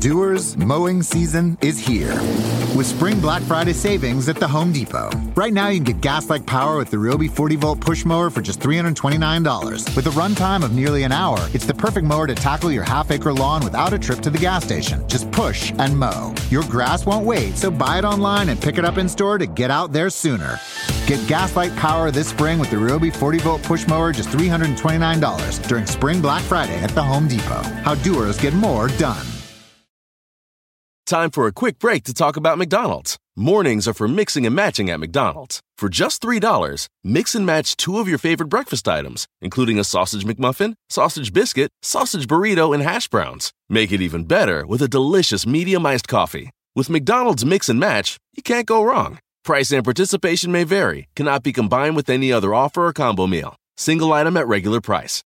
Doers, mowing season is here. With Spring Black Friday savings at the Home Depot. Right now, you can get gas-like power with the Ryobi 40-volt push mower for just $329. With a runtime of nearly an hour, it's the perfect mower to tackle your half-acre lawn without a trip to the gas station. Just push and mow. Your grass won't wait, so buy it online and pick it up in-store to get out there sooner. Get gas-like power this spring with the Ryobi 40-volt push mower just $329 during Spring Black Friday at the Home Depot. How doers get more done. Time for a quick break to talk about McDonald's. Mornings are for mixing and matching at McDonald's. For just $3, mix and match 2 of your favorite breakfast items, including a sausage McMuffin, sausage biscuit, sausage burrito, and hash browns. Make it even better with a delicious medium iced coffee. With McDonald's Mix and Match, you can't go wrong. Price and participation may vary. Cannot be combined with any other offer or combo meal. Single item at regular price.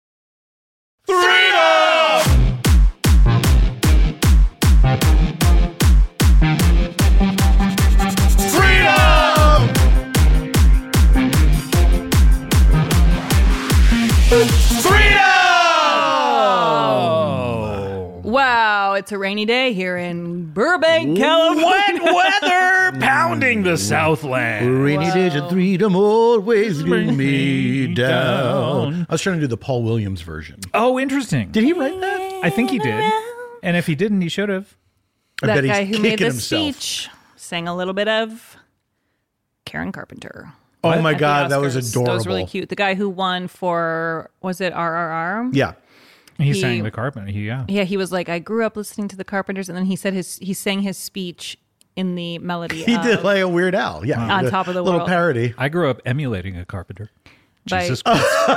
Wow, it's a rainy day here in Burbank, California. Wet weather pounding the Southland. Rainy days and freedom always bring me down. I was trying to do the Paul Williams version. Oh, interesting. Did he write that? I think he did. And if he didn't, he should have. That guy who made the himself. speech sang a little bit of Karen Carpenter. Oh my at the God, that was Oscars. adorable. That was really cute. The guy who won for, was it RRR? Yeah. He sang the Carpenter. Yeah, he was like, I grew up listening to the Carpenters, and then he said he sang his speech in the melody. He did like a Weird Al. Yeah. On Top of the little World. parody. I grew up emulating a Carpenter. By- Jesus Christ. Oh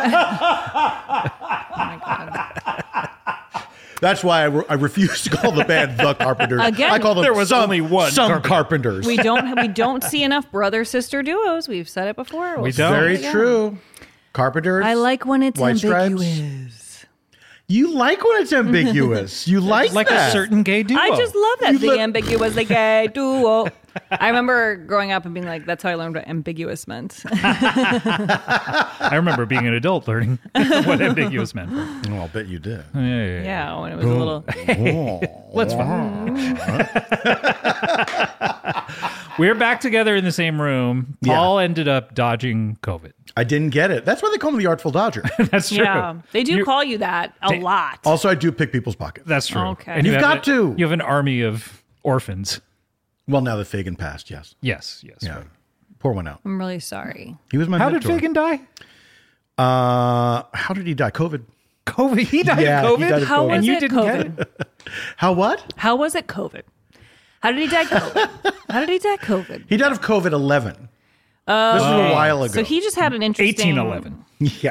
my God. That's why I refuse to call the band The Carpenters. Again, I call them there was only one some Carpenters. We don't see enough brother sister duos. We've said it before. We don't. Very true. Carpenters. I like when it's White ambiguous. Stripes. You like when it's ambiguous. You like that. A certain gay duo. I just love that. The ambiguous, the gay duo. I remember growing up and being like, that's how I learned what ambiguous meant. I remember being an adult learning what ambiguous meant. Oh, I'll bet you did. Yeah, when it was a little... Let's We're back together in the same room. Paul ended up dodging COVID. I didn't get it. That's why they call me the Artful Dodger. That's true. Yeah, they do call you that a lot. Also, I do pick people's pockets. That's true. Okay. And You've have got to. You have an army of orphans. Well, now that Fagin passed, yes. Yes. Yeah. Right. Pour one out. I'm really sorry. He was my How did mentor. Fagin die? How did he die? COVID. COVID. He died Yeah, of he COVID? died of How COVID. was And you it didn't COVID? get it? How what? How was it COVID? How did he die COVID? How did he die COVID? He died of COVID 11. This was a while ago. So he just had an interesting... 1811. Yeah.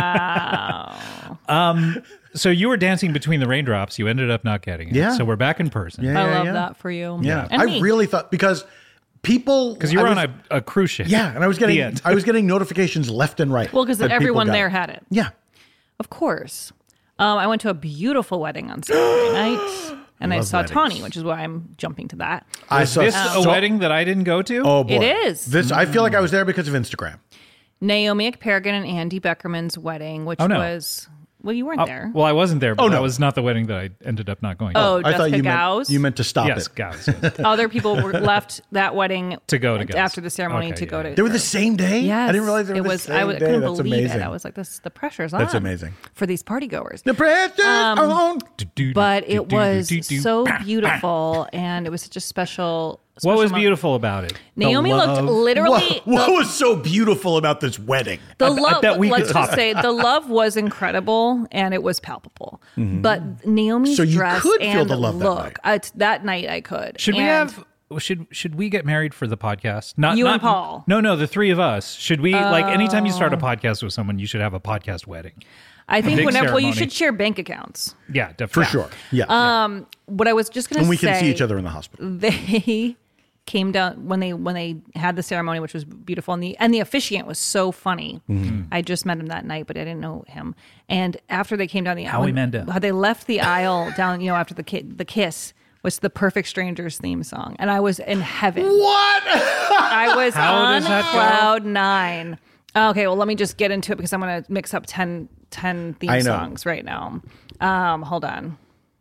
Wow. So you were dancing between the raindrops. You ended up not getting it. Yeah. So we're back in person. Yeah. I love that for you. Yeah. And I me. really thought, because people... Because you were I was- on a cruise ship. Yeah, and I was The end. getting notifications left and right. Well, because that people everyone got there it. had it. Yeah. Of course. I went to a beautiful wedding on Saturday night, and I Love saw weddings. Tawny, which is why I'm jumping to that. I Is saw this a wedding that I didn't go to? Oh boy, It is. This I feel like I was there because of Instagram. Naomi Ekperigin and Andy Beckerman's wedding, which Oh, no. was... Well, you weren't there. Well, I wasn't there, but no. that was not the wedding that I ended up not going to. Oh, I thought Jessica you Gauss. meant to stop yes, it. guys. Yes. Other people were left that wedding To go to Gauss. after the ceremony Okay, to go yeah. to. They were the same day. Yes, I didn't realize they were it the was. same I day. couldn't That's believe amazing. it. I was like, the pressure's on. That's amazing. for these party goers. The pressure's on. But it was so beautiful, and it was such a special. What was moment. beautiful about it? Naomi looked literally. What was so beautiful about this wedding? The I love, bet we could let's top just say, the love was incredible and it was palpable. But Naomi's So you dress could feel and the love that look, that night I could. Should we And have? Should we get married for the podcast? Not You not, and Paul. No, the three of us. Should we like anytime you start a podcast with someone, you should have a podcast wedding. I think big whenever well, you ceremony. should share bank accounts. Yeah, For definitely. sure. Yeah. What I was just going to say, and we can see each other in the hospital. They came down when they had the ceremony, which was beautiful, and the officiant was so funny. I just met him that night, but I didn't know him. And after they came down the aisle, Howie Mandel. how they left the aisle down, after the kiss was the Perfect Strangers theme song, and I was in heaven. What? I was How on does that go? cloud 9. Okay, well, let me just get into it because I'm going to mix up 10 theme I know. songs right now. Hold on.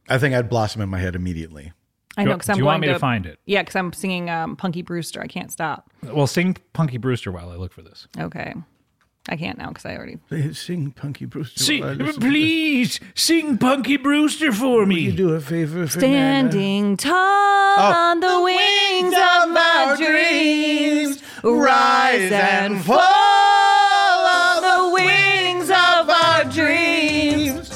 I think I'd blossom in my head immediately. I know, because I'm Do you going want me to find it? Yeah, because I'm singing Punky Brewster. I can't stop. Well, sing Punky Brewster while I look for this. Okay. I can't now because I already... Sing Punky Brewster. Please sing Punky Brewster for me. You do a favor for Standing tall on the wings of my dreams, rise and fall on the wings of our dreams.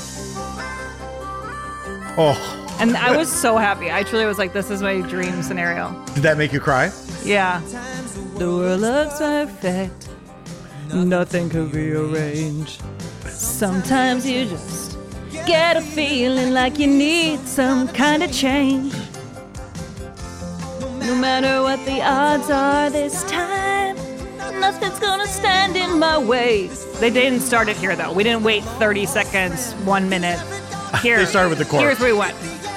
Oh, And I was so happy. I truly was like, this is my dream scenario. did that make you cry? Yeah. The world looks perfect. Nothing could be arranged. Sometimes you just get a feeling like you need some kind of change. No matter what the odds are this time, nothing's gonna stand in my way. They didn't start it here, though. We didn't wait 30 seconds, 1 minute. Here, They started with the chorus. Here's where we went.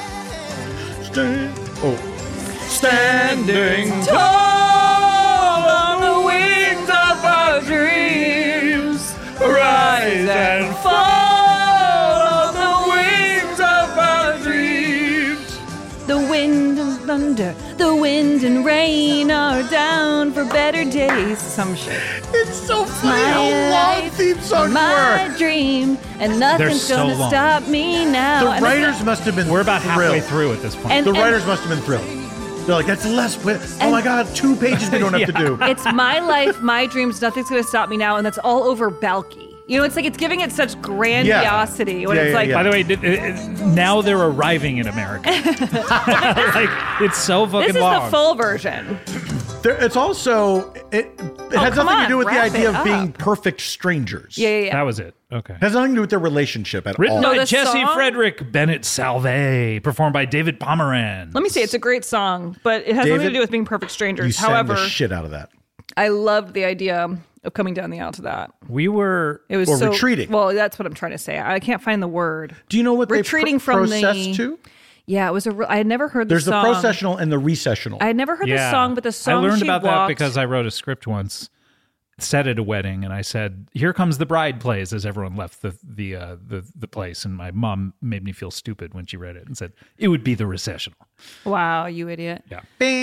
Standing Tall on the wings of our dreams, rise and fall on the wings of our dreams. The wind and thunder, the wind and rain are down for better days. Some shit. It's so funny how long theme songs My were. dream, and nothing's so gonna long. stop me now. The And writers must have been We're about halfway thrilled. through at this point. And- The writers must have been thrilled. They're like, that's less. Oh my God, 2 pages we don't have to do. It's my life, my dreams, nothing's going to stop me now, and that's all over Balky. You know, it's like it's giving it such grandiosity when Yeah, it's yeah, like, yeah. By the way, now they're arriving in America. Like, it's so fucking this is long. the full version. It's also, it has come nothing to on, do with the wrap idea it of being up. perfect strangers. Yeah. That was it. Okay. It has nothing to do with their relationship at Written all. No, by the Jesse song? Frederick Bennett Salve, performed by David Pomeranz. Let me say, it's a great song, but it has nothing David, to do with being perfect You strangers. sang However, the shit out of that. I loved the idea of coming down the aisle to that. We were. It was Or so retreating. Well, that's what I'm trying to say. I can't find the word. Do you know what Retreating they from process the- to? Yeah, it was I had never heard There's the the song. processional and the recessional. I had never heard the song, but the song I learned she about that walked, because I wrote a script once, set at a wedding, and I said, "Here comes the bride" plays as everyone left the place, and my mom made me feel stupid when she read it and said it would be the recessional. Wow, you idiot. Yeah.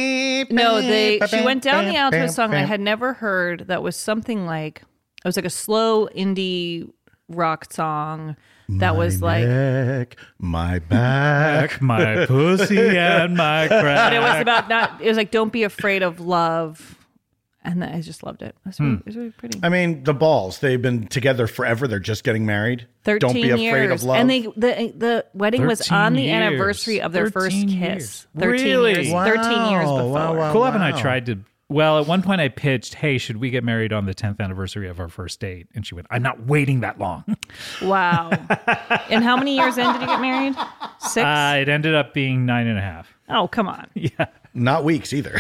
No, she went down the aisle to a song I had never heard that was something like, it was like a slow indie rock song that was like, neck, my back. My pussy and my crack. but it was about not, it was like, don't be afraid of love. And I just loved it. It was really pretty. I mean, the balls. They've been together forever. They're just getting married. 13 Don't be afraid years. of love. And the wedding was 13 on the years. anniversary of their first 13 kiss. years. 13 Really? years. 13 years Wow, before. wow. Kulap and I tried to. Well, at one point I pitched, "Hey, should we get married on the 10th anniversary of our first date?" And she went, "I'm not waiting that long." Wow. And how many years in did you get married? 6? It ended up being 9.5. Oh, come on. Not weeks either.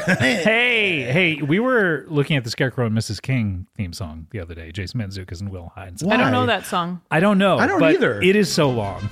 Hey, we were looking at the Scarecrow and Mrs. King theme song the other day, Jason Mantzoukas and Will Hines. I don't know Why? that song. I don't know. I don't but either. It is so long.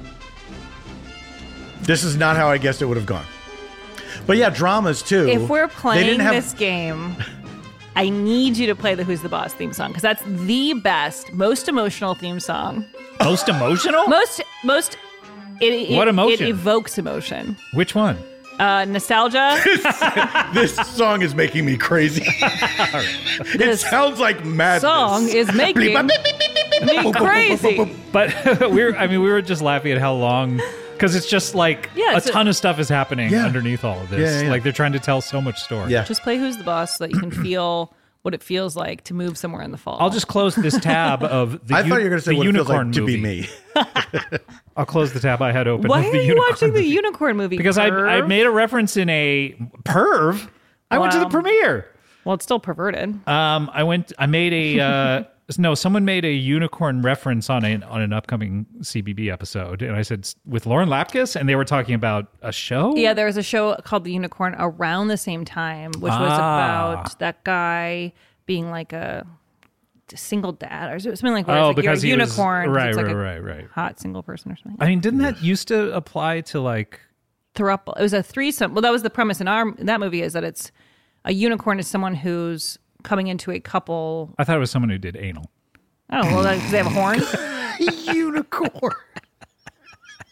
This is not how I guessed it would have gone. But yeah, dramas too. If we're They playing didn't have- this game, I need you to play the Who's the Boss theme song because that's the best, most emotional theme song. Most emotional? Most What emotion? It evokes emotion. Which one? Nostalgia. This song is making me crazy. It This sounds like madness. song is making me crazy. But we were just laughing at how long, because it's just like Yeah, a it's ton of stuff is happening Yeah. underneath all of this. Yeah. Like they're trying to tell so much story. Yeah. Just play Who's the Boss so that you can feel what it feels like to move somewhere in the fall. I'll just close this tab of the I thought you were going to say the what it feels unicorn like to movie. be me. I'll close the tab I had open. Why of are the you unicorn watching the movie. unicorn movie? Because I perv? made a reference in a perv. I went to the Wow. premiere. Well, it's still perverted. I made a no, someone made a unicorn reference on an upcoming CBB episode, and I said with Lauren Lapkus, and they were talking about a show. Yeah, there was a show called The Unicorn around the same time, which was about that guy being like a single dad or something like that. Oh, It's like because you're a he was- unicorn. 'cause right, it's like right, a right. hot single person or something. I mean, didn't that used to apply to like? Throuple. It was a threesome. Well, that was the premise in that movie, is that it's a unicorn is someone who's coming into a couple. I thought it was someone who did anal. Oh, well, does they have a horn? Unicorn.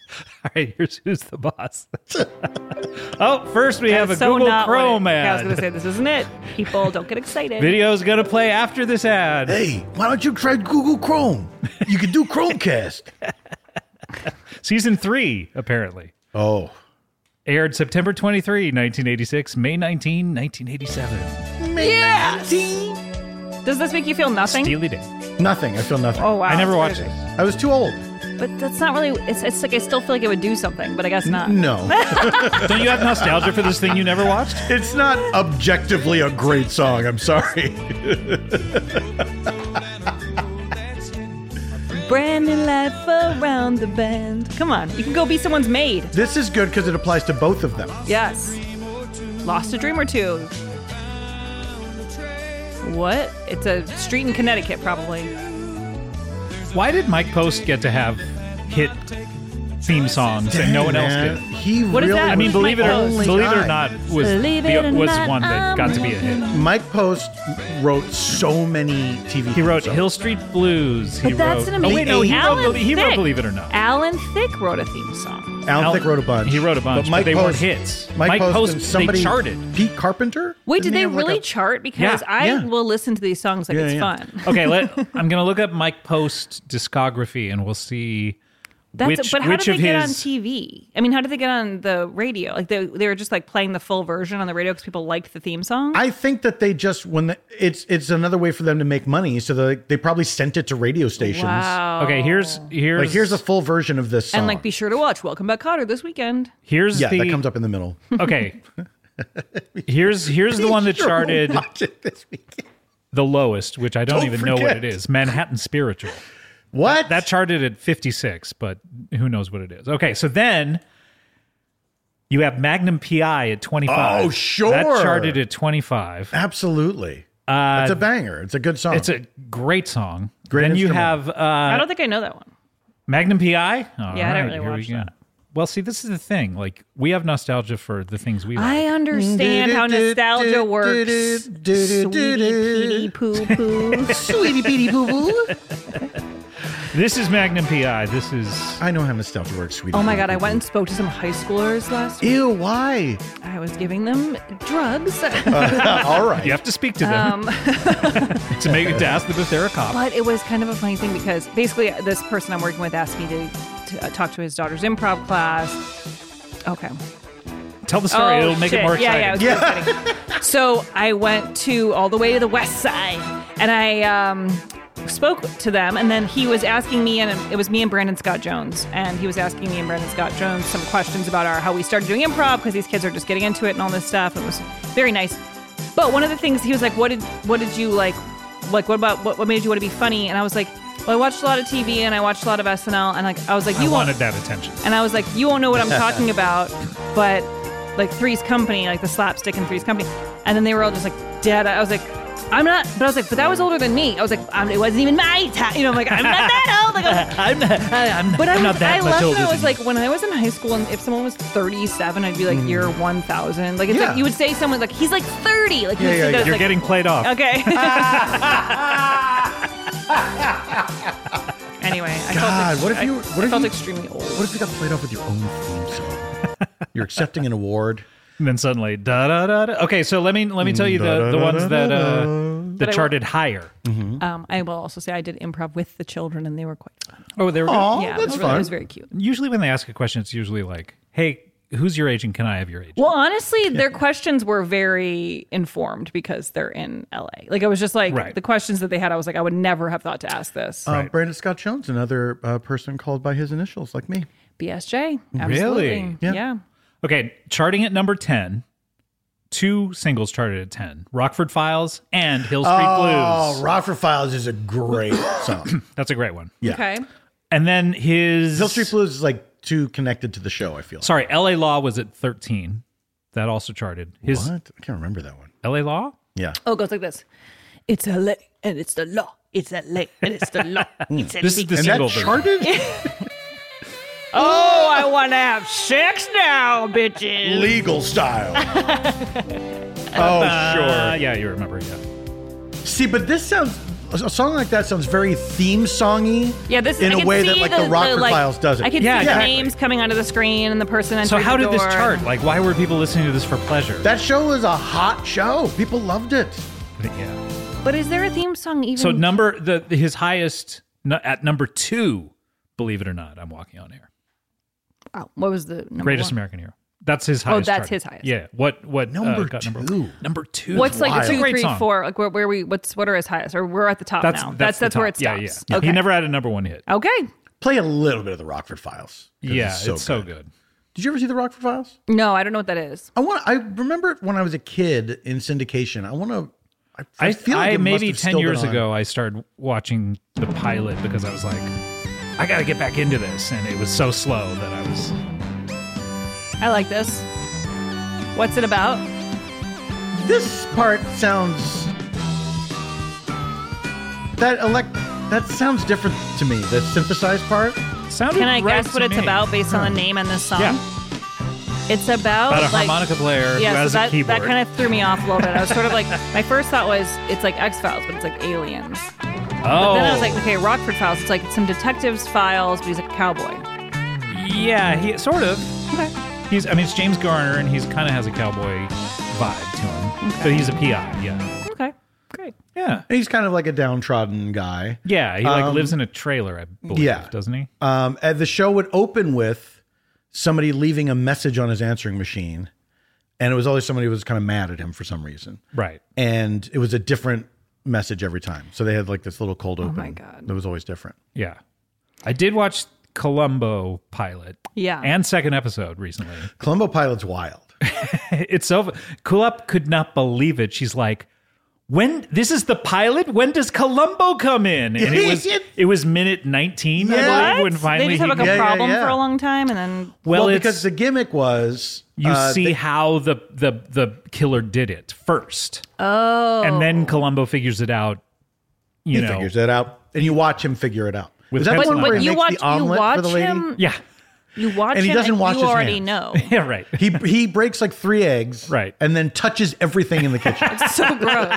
All right, here's Who's the Boss. Oh, first we have a So Google not what Chrome I was ad. going to say, this isn't it. People, don't get excited. Video's going to play after this ad. Hey, why don't you try Google Chrome? You can do Chromecast. Season 3, apparently. Oh. Aired September 23, 1986, May 19, 1987. Yeah. Does this make you feel nothing? Steely Dan. Nothing. I feel nothing. Oh, wow. I never watched Crazy. it. I was too old. But that's not really, it's like I still feel like it would do something, but I guess not. No. Don't you have nostalgia for this thing you never watched? It's not objectively a great song. I'm sorry. Brand new life around the bend. Come on, you can go be someone's maid. This is good because it applies to both of them. Yes. Lost a dream or two. What? It's a street in Connecticut, probably. Why did Mike Post get to have hit theme songs and no one else Man, did? He What is really that? I mean, Who's believe it Mike or Post? believe it or not, was Believe it or was not, one that got to be a hit. Mike Post wrote so many TV. He wrote songs. Hill Street Blues. He But that's wrote, an amazing. Oh wait, no, he Alan wrote Thicke. Believe It or Not. Alan Thicke wrote a theme song. Alan Thicke wrote a bunch. He wrote a bunch, but they weren't hits. Mike Post and they somebody charted. Pete Carpenter. Wait, did Didn't he they have like really a- chart? Because Yeah, I yeah. will listen to these songs like Yeah, it's yeah. fun. Okay, I'm going to look up Mike Post discography and we'll see But how which did of they get on his. TV? I mean, how did they get on the radio? Like they were just like playing the full version on the radio because people liked the theme song. I think that they just it's another way for them to make money. So they probably sent it to radio stations. Wow. Okay, here's Like here's a full version of this song. And like, be sure to watch Welcome Back, Kotter this weekend. here's yeah, the that comes up in the middle. okay. Here's the one that Sure, charted watch it this weekend. the lowest, which I don't Don't even know what forget. it is. Manhattan Spiritual. What? That charted at 56, but who knows what it is. Okay, so then you have Magnum PI at 25. Oh, sure. That charted at 25. Absolutely. It's a banger. It's a good song. It's a great song. Great then you instrumental. have I don't think I know that one. Magnum PI. Yeah, I didn't really here we watch go. that. Well, see, this is the thing. Like, we have nostalgia for the things we like. I understand how nostalgia works. Sweetie peety poo poo. Sweetie peety poo poo. This is Magnum PI. This is I know how nostalgia works, sweetie. Oh my god, I went and spoke to some high schoolers last week. Ew, why? I was giving them drugs. All right. you have to speak to them to ask them if they're a cop. But it was kind of a funny thing because basically this person I'm working with asked me to talk to his daughter's improv class. Okay. Tell the story. It'll make it more exciting. Yeah, yeah. It was exciting. So I went all the way to the west side, and I spoke to them, and then he was asking me, and it was me and Brandon Scott Jones, and he was asking me and Brandon Scott Jones some questions about how we started doing improv because these kids are just getting into it and all this stuff. It was very nice. But one of the things he was like, "What did you like? Like, what made you want to be funny?" And I was like, "Well, I watched a lot of TV and I watched a lot of SNL, and like I was like, I you won't." wanted that attention. And I was like, you won't know what I'm talking about, but like Three's Company, like the slapstick in Three's Company. And then they were all just like dead. I was like, I'm not, but I was like, but that was older than me. I was like, it wasn't even my time. You know, I'm like, I'm not that old. Like, I'm not that I much left older and I than was you. like, when I was in high school, and if someone was 37, I'd be like, you're 1,000. Like, it's Yeah. like, you would say someone like, he's like 30. Like, you would say that as, You're like, getting played off. okay. Anyway, I God, felt, I felt you- extremely old. What if you got played off with your own theme song? You're accepting an award. And then suddenly, da da da. Da. Okay, so let me tell you the ones that I charted higher. I will also say I did improv with the children, and they were quite fun. Oh, they were good. Aw, Yeah, that's it fun. was very cute. Usually when they ask a question, it's usually like, "Hey, who's your agent? Can I have your agent?" Well, honestly, their questions were very informed because they're in LA. Like, I was just like, Right. the questions that they had, I was like, I would never have thought to ask this. Right. Brandon Scott Jones, another person called by his initials, like me. BSJ. Absolutely. Really? Yeah. Okay, charting at number 10. 2 singles charted at 10. Rockford Files and Hill Street Oh, Blues. Rockford Files is a great song. That's a great one. Yeah. Okay. And then his Hill Street Blues is like too connected to the show, I feel. Sorry, LA Law was at 13. That also charted. His What? I can't remember that one. LA Law? Yeah. Oh, it goes like this. It's LA and it's the law. It's LA and it's the law. It's This is the And single that version. charted? Oh, I want to have sex now, bitches. Legal style. Oh, sure. Yeah, you remember, yeah. See, but this sounds a song like that sounds very theme songy. Yeah, this in I a can way see that like the Rockford Files doesn't. I can Yeah, see the exactly. names coming onto the screen and the person entering So how the did this door. chart? Like, why were people listening to this for pleasure? That show was a hot show. People loved it. Yeah. But is there a theme song even? So his highest at number 2, believe it or not, I'm Walking on Air. Oh, what was the number Greatest one? American Hero. That's his highest. that's chart. his highest. Yeah. What Number got 2. Number 2. What's like wild. 2, Great 3, song. 4? Like what are his highest? Or we're at the top now. That's the where it top. stops. Yeah. Okay. He never had a number 1 hit. Okay. Play a little bit of the Rockford Files. 'Cause Yeah, it's so good. Did you ever see the Rockford Files? No, I don't know what that is. I remember it when I was a kid in syndication. I feel like I it must maybe have 10 still years been on. ago I started watching the pilot because I was like, I got to get back into this, and it was so slow that I was. I like this. What's it about? This part sounds that sounds different to me. The synthesized part. Sounded Can I right guess what to it's me. about based on the name and this song? Yeah. It's about About a harmonica player yeah, who has so a keyboard. that kind of threw me off a little bit. I was sort of like, my first thought was it's like X-Files, but it's like aliens. Oh, But then I was like, okay, Rockford Files. It's like some detectives' files, but he's like a cowboy. yeah, he sort of. Okay. It's James Garner, and he's kind of has a cowboy vibe to him. Okay. But he's a PI. Yeah, Okay. Great. yeah, And he's kind of like a downtrodden guy. yeah. He lives in a trailer, I believe. yeah. Doesn't he? And the show would open with somebody leaving a message on his answering machine, and it was always somebody who was kind of mad at him for some reason. Right. And it was a different message every time. So they had like this little cold open. my God. That was always different. Yeah, I did watch Columbo pilot. Yeah. and second episode recently. Columbo Pilot's wild. It's so Kulap could not believe it. She's like, "When this is the pilot? When does Columbo come in?" And it was minute 19, I Yeah. believe, when finally They just have like he, a Yeah, problem yeah. for a long time, and then Well, it's- because the gimmick was you see how the killer did it first. Oh, and then Columbo figures it out. he figures it out, and you watch him figure it out. With Is that the pencil one and where he you makes watch the omelet for the lady? him. Yeah, You watch And he him, doesn't and wash you his already hands. know. yeah, right. He breaks like 3 eggs, Right. and then touches everything in the kitchen. So gross.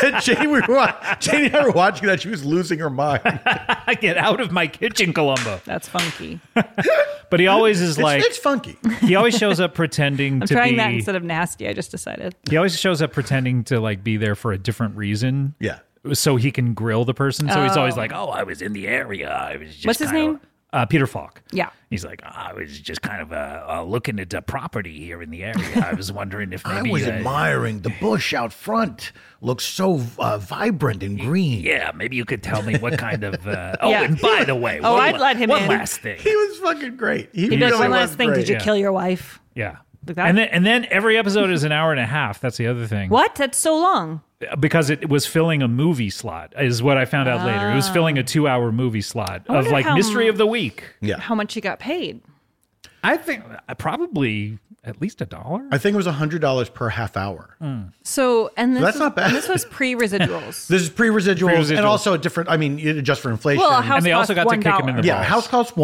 Janie and I were watching that. She was losing her mind. I get out of my kitchen, Columbo. That's funky. But he always is like, It's funky. he always shows up pretending I'm to trying be. that instead of nasty. I just decided. He always shows up pretending to like be there for a different reason. Yeah. So he can grill the person. So he's always like, "Oh, I was in the area. I was just." What's his kind name? of-" Peter Falk. Yeah. He's like, I was just kind of looking at the property here in the area. I was wondering if maybe. I was admiring the bush out front. Looks so vibrant and green. Yeah, maybe you could tell me what kind of. Yeah. And by the way, Oh, I'd let him one in. last thing. He was fucking great. He He does really one was last thing. great. Did you Yeah. kill your wife? Yeah. Like that? And then every episode is an hour and a half. That's the other thing. What? That's so long. Because it was filling a movie slot, is what I found out later. It was filling a 2-hour movie slot of wonder like how- Mystery of the Week. Yeah. How much you got paid? I think probably at least $1. I think it was $100 per half hour. So, and this That's was, not bad. and this was pre-residuals. This is pre-residuals, Pre-residuals. and also a different. I mean, you adjust for inflation. Well, a house And they also cost got to kick him in $1. the yeah, a balls. house costs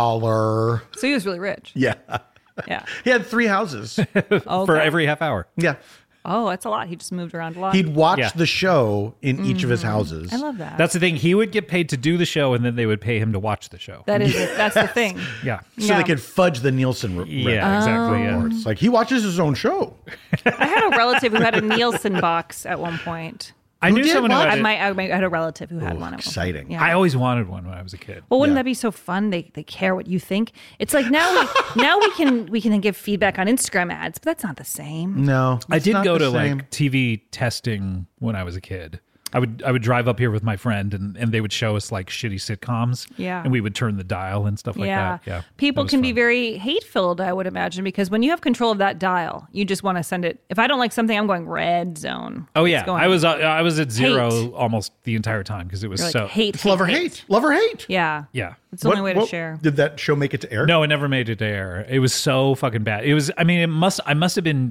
$1. So he was really rich. Yeah, Yeah. he had 3 houses. For every half hour. Yeah, Oh, that's a lot. He just moved around a lot. he'd watch Yeah. the show in each of his houses. I love that. That's the thing. He would get paid to do the show, and then they would pay him to watch the show. That is it. That's the thing. Yeah. so Yeah. they could fudge the Nielsen. Yeah, exactly. Yeah. It's like he watches his own show. I had a relative who had a Nielsen box at one point. I knew did someone who what? had I it. had a relative who had one. At one exciting. point. Yeah. I always wanted one when I was a kid. Well, wouldn't Yeah. that be so fun? They care what you think. It's like now we can give feedback on Instagram ads, but that's not the same. No, I it's did not go the to same. like TV testing when I was a kid. I would drive up here with my friend, and they would show us like shitty sitcoms. Yeah. And we would turn the dial and stuff like that. Yeah. People That was can be fun. very hate-filled, I would imagine, because when you have control of that dial, you just want to send it. If I don't like something, I'm going red zone. Oh It's yeah, going- I was at zero Hate. almost the entire time because it was You're like, so hate, It's love or hate. Love or hate. Yeah. yeah. It's the only way to share. Did that show make it to air? No, it never made it to air. It was so fucking bad. It was. I mean, it must have been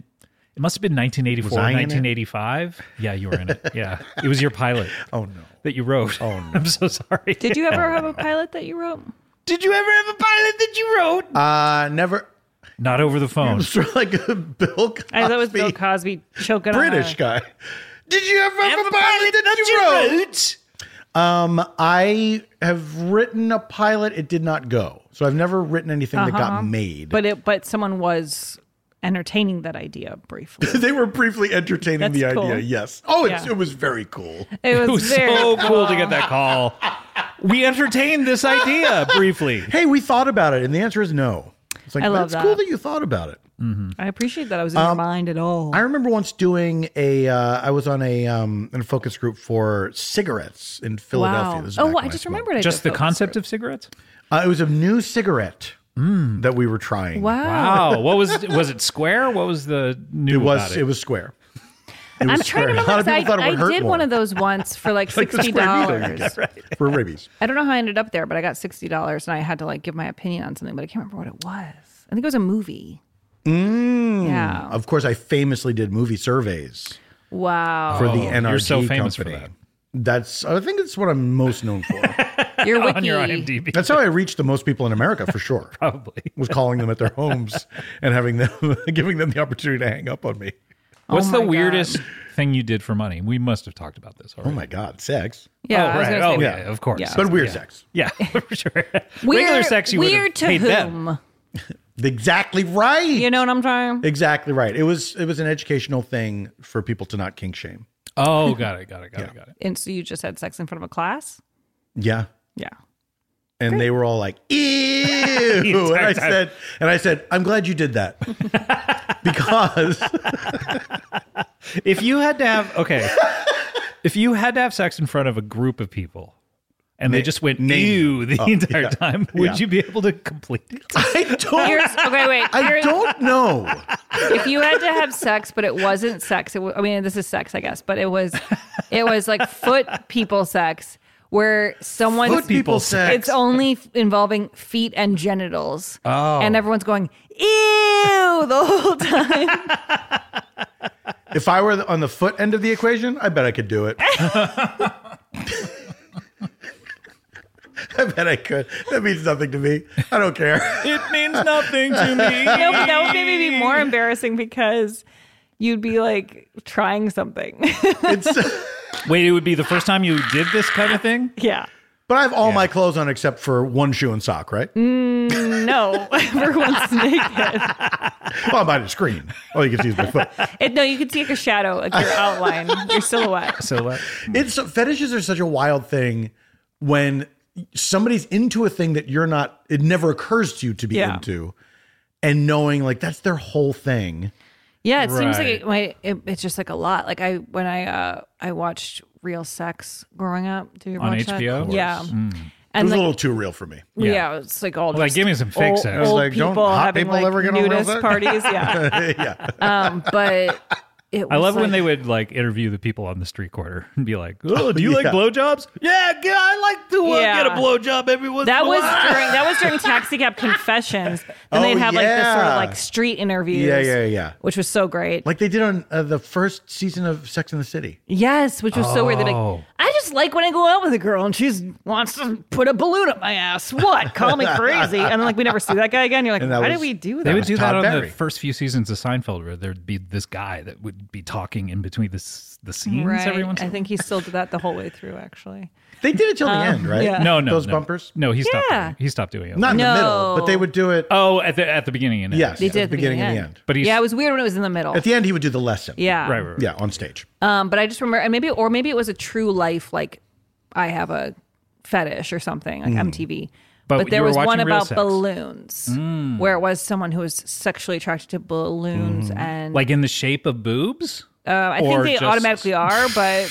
1984, Was I in it? 1985. Yeah, you were in it. Yeah, it was your pilot. Oh no. That you wrote. Oh no, I'm so sorry. Did you ever have a pilot that you wrote? Did you ever have a pilot that you wrote? Never. Not over the phone. It's sort of like a Bill Cosby. I thought it was Bill Cosby choking British on guy. Did you ever have a pilot that you wrote? I have written a pilot. It did not go. So I've never written anything that got made. But someone was entertaining that idea briefly. They were briefly entertaining That's the cool. idea. Yes. Oh, it was very cool. It was very so cool to get that call. We entertained this idea briefly. Hey, we thought about it, and the answer is no. It's like, I love that's cool that. that you thought about it. I appreciate that I was in your mind at all. I remember once doing I was on in a focus group for cigarettes in Philadelphia. Wow. This is back Oh, when I just smoked. remembered. Just the concept of cigarettes? It was a new cigarette that we were trying. Wow. Wow. What was it square? What was the new about it? It was square. It I'm was trying to square. remember. A lot of people thought it I would hurt did more. one of those once for like Like the square needle you $60. get for rabies. I don't know how I ended up there, but I got $60 and I had to like give my opinion on something, but I can't remember what it was. I think it was a movie. Yeah. Of course, I famously did movie surveys Wow. for the NRG you're so famous for company. that. I think it's what I'm most known for. Your wiki. On your IMDb. That's how I reached the most people in America, for sure. Probably. Was calling them at their homes and having them, giving them the opportunity to hang up on me. What's Oh the my God. weirdest thing you did for money? We must have talked about this Oh already. my God, sex. Yeah. Oh, I was right. gonna Oh, say, yeah, of course. Yeah. But weird Yeah. sex. Yeah, for sure. Weird, Regular sex, you would have weird to paid whom? them. Exactly right. You know what I'm trying? Exactly right. It was an educational thing for people to not kink shame. Oh, got it. And so you just had sex in front of a class? Yeah. Yeah. And they were all like, ew. And I said, I'm glad you did that. Because If you had to have sex in front of a group of people and they just went ew the entire time, would you be able to complete it? I don't, Okay, wait. I don't know. If you had to have sex, but it wasn't sex, I mean, this is sex, I guess, but it was like foot people sex, where someone Foot people sex. It's only involving feet and genitals, and everyone's going ew the whole time. If I were on the foot end of the equation, I bet I could do it. I bet I could. That means nothing to me. I don't care. It means nothing to me. No, but that would maybe be more embarrassing because you'd be like trying something. Wait, it would be the first time you did this kind of thing? Yeah. But I have all my clothes on except for one shoe and sock, right? No, everyone's naked. Well, I'm behind a screen. All you can see is my foot. No, you can see like a shadow, like your outline, your silhouette. Fetishes are such a wild thing when somebody's into a thing that you're not, it never occurs to you to be into, and knowing like that's their whole thing. Yeah, it seems like it's just like a lot. Like when I watched Real Sex growing up. Do you on watch HBO? That? Yeah. It And was like, a little too real for me. yeah, it's like all Like, just give me some fake old, sex. I was old like, don't people hot having people like ever get on Real nudist Sex? parties. Yeah. Yeah. But it was I love when like- they would like interview the people on the street corner and be like, "Oh, do you like Yeah. blowjobs? Yeah, I like to Yeah. get a blowjob every once in That a was while." during Taxi Cab Confessions. And Oh, they'd have like this sort of yeah. like street interviews. Yeah. Which was so great. Like they did on the first season of Sex and the City. Yes, which was so weird. They'd be Oh. like, I just like when I go out with a girl and she wants to put a balloon up my ass. What? Call me crazy. And then like we never see that guy again. You're like, And that why was- did we do that? They would do that Todd on Barry. the first few seasons of Seinfeld, where there'd be this guy that would be talking in between the scenes Right. every once in I a think he still did that the whole way through, actually. They did it till the end, right? yeah. No, Those no. bumpers? No, he stopped. Yeah. Doing it. He stopped doing it. Not in the No. middle, but they would do it. Oh, at the beginning and end. Yes, They at did the at the beginning and beginning the and end. But he's Yeah, it was weird when it was in the middle. At the end, he would do the lesson. Yeah. right. Yeah, on stage. But I just remember, and maybe it was a true life, like I have a fetish or something, like MTV. But But there you were was one watching Real about Sex. balloons, where it was someone who was sexually attracted to balloons, and like in the shape of boobs. I think or they just- automatically are, but.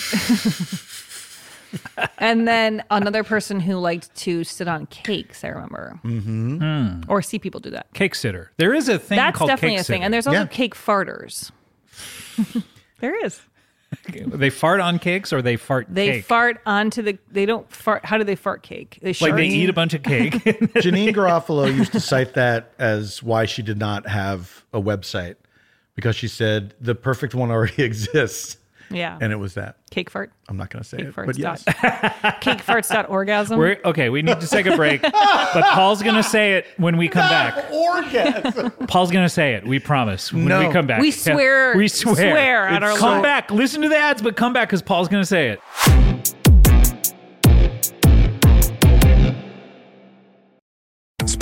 And then another person who liked to sit on cakes, I remember, or see people do that. Cake sitter. There is a thing That's called definitely cake a thing, sitter. and there's also Yeah. cake farters. There is. They fart on cakes or they fart They cake? fart onto the. They don't fart. How do they fart cake? They like shart. they eat a bunch of cake. Janine Garofalo used to cite that as why she did not have a website, because she said the perfect one already exists. Yeah. And it was that. Cake fart. I'm not going to say Cake it, farts. but yes. Cakefarts.orgasm. Okay, we need to take a break, but Paul's going to say it when we come back. Orgasm. Paul's going to say it. We promise when No. we come back. We swear- We swear. swear at our Come life. back. Listen to the ads, but come back because Paul's going to say it.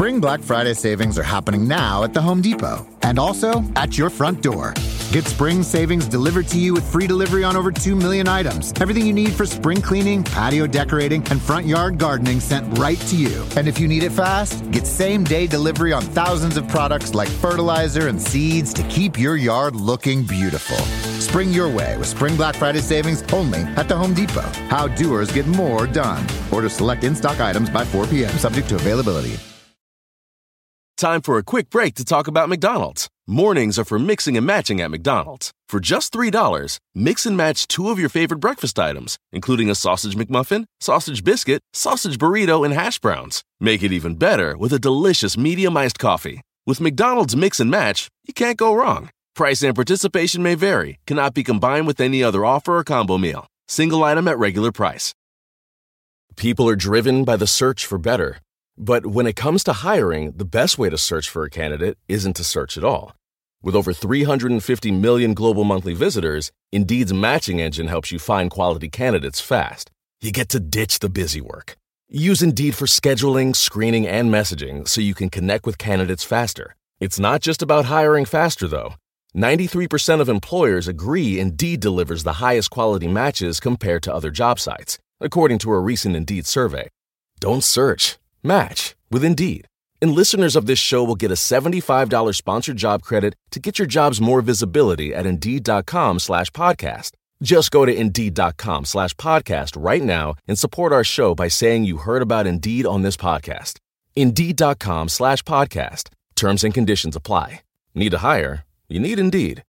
Spring Black Friday savings are happening now at the Home Depot and also at your front door. Get spring savings delivered to you with free delivery on over 2 million items. Everything you need for spring cleaning, patio decorating, and front yard gardening sent right to you. And if you need it fast, get same-day delivery on thousands of products like fertilizer and seeds to keep your yard looking beautiful. Spring your way with Spring Black Friday savings only at the Home Depot. How doers get more done. Order select in-stock items by 4 p.m. subject to availability. Time for a quick break to talk about McDonald's. Mornings are for mixing and matching at McDonald's. For just $3, mix and match 2 of your favorite breakfast items, including a sausage McMuffin, sausage biscuit, sausage burrito, and hash browns. Make it even better with a delicious medium iced coffee. With McDonald's Mix and Match, you can't go wrong. Price and participation may vary, cannot be combined with any other offer or combo meal. Single item at regular price. People are driven by the search for better. But when it comes to hiring, the best way to search for a candidate isn't to search at all. With over 350 million global monthly visitors, Indeed's matching engine helps you find quality candidates fast. You get to ditch the busy work. Use Indeed for scheduling, screening, and messaging so you can connect with candidates faster. It's not just about hiring faster, though. 93% of employers agree Indeed delivers the highest quality matches compared to other job sites, according to a recent Indeed survey. Don't search. Match with Indeed. And listeners of this show will get a $75 sponsored job credit to get your jobs more visibility at Indeed.com/podcast. Just go to Indeed.com/podcast right now and support our show by saying you heard about Indeed on this podcast. Indeed.com/podcast. Terms and conditions apply. Need to hire? You need Indeed.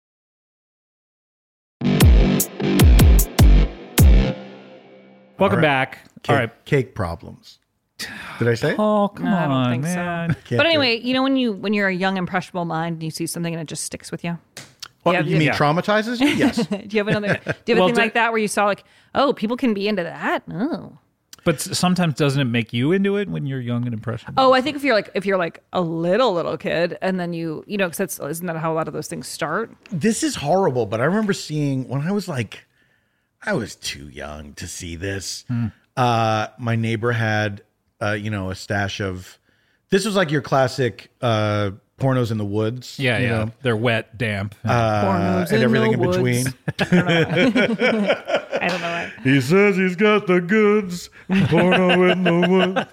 Welcome back. All right. Cake problems. Did I say it? Oh, come No, I don't on, think so. man. But anyway, you know when you're a young impressionable mind and you see something and it just sticks with you. What, Yeah, you mean yeah. traumatizes you? Yes. Do you have another? Do you have Well, anything like that where you saw like, oh, people can be into that? Oh. But sometimes doesn't it make you into it when you're young and impressionable? Oh, I think if you're like a little kid, and then you know, because isn't that how a lot of those things start? This is horrible, but I remember seeing when I was too young to see this. My neighbor had, a stash of, this was like your classic pornos in the woods. Yeah, you yeah. know? They're wet, damp. Pornos and everything the in woods. between. I don't know why. He says he's got the goods, porno in the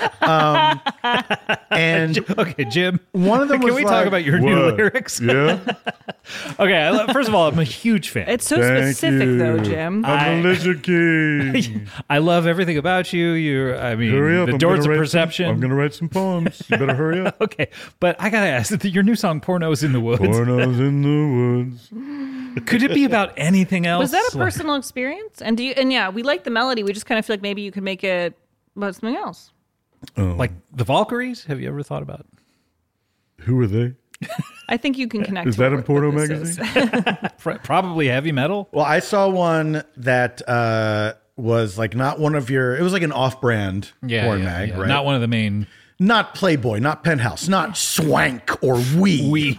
woods. And Okay, Jim. one of them Can was we like, talk about your new lyrics? Yeah. Okay, first of all, I'm a huge fan. It's so Thank specific you. though, Jim. I'm a lizard king. I love everything about you. Hurry up. The I'm doors gonna of write perception. I'm going to write some poems. You better hurry up. Okay, but I gotta ask, your new song "Pornos in the Woods" Pornos in the woods. could it be about anything else? Was that a personal experience? And we like the melody. We just kind of feel like maybe you could make it about something else. Like the Valkyries? Have you ever thought about? Who are they? I think you can connect. Is to that what in Porno this Magazine? is. Probably heavy metal. Well, I saw one that was like not one of your, it was like an off-brand porn mag, right? Not one of the main. Not Playboy, not Penthouse, not Swank or Wee.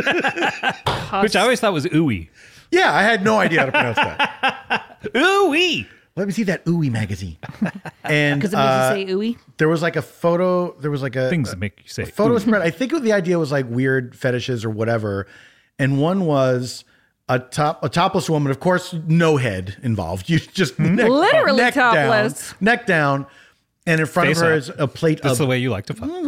Which I always thought was ooey. Yeah, I had no idea how to pronounce that. Ooey. Let me see that Ooey magazine. And Because it makes you say ooey. there was like a photo, there was like a Things that make you say photo ooey. spread. I think the idea was like weird fetishes or whatever. And one was a topless woman, of course, no head involved. You just Literally neck topless. down, neck down. And in front Face of her up. is a plate That's of the way you like to fuck.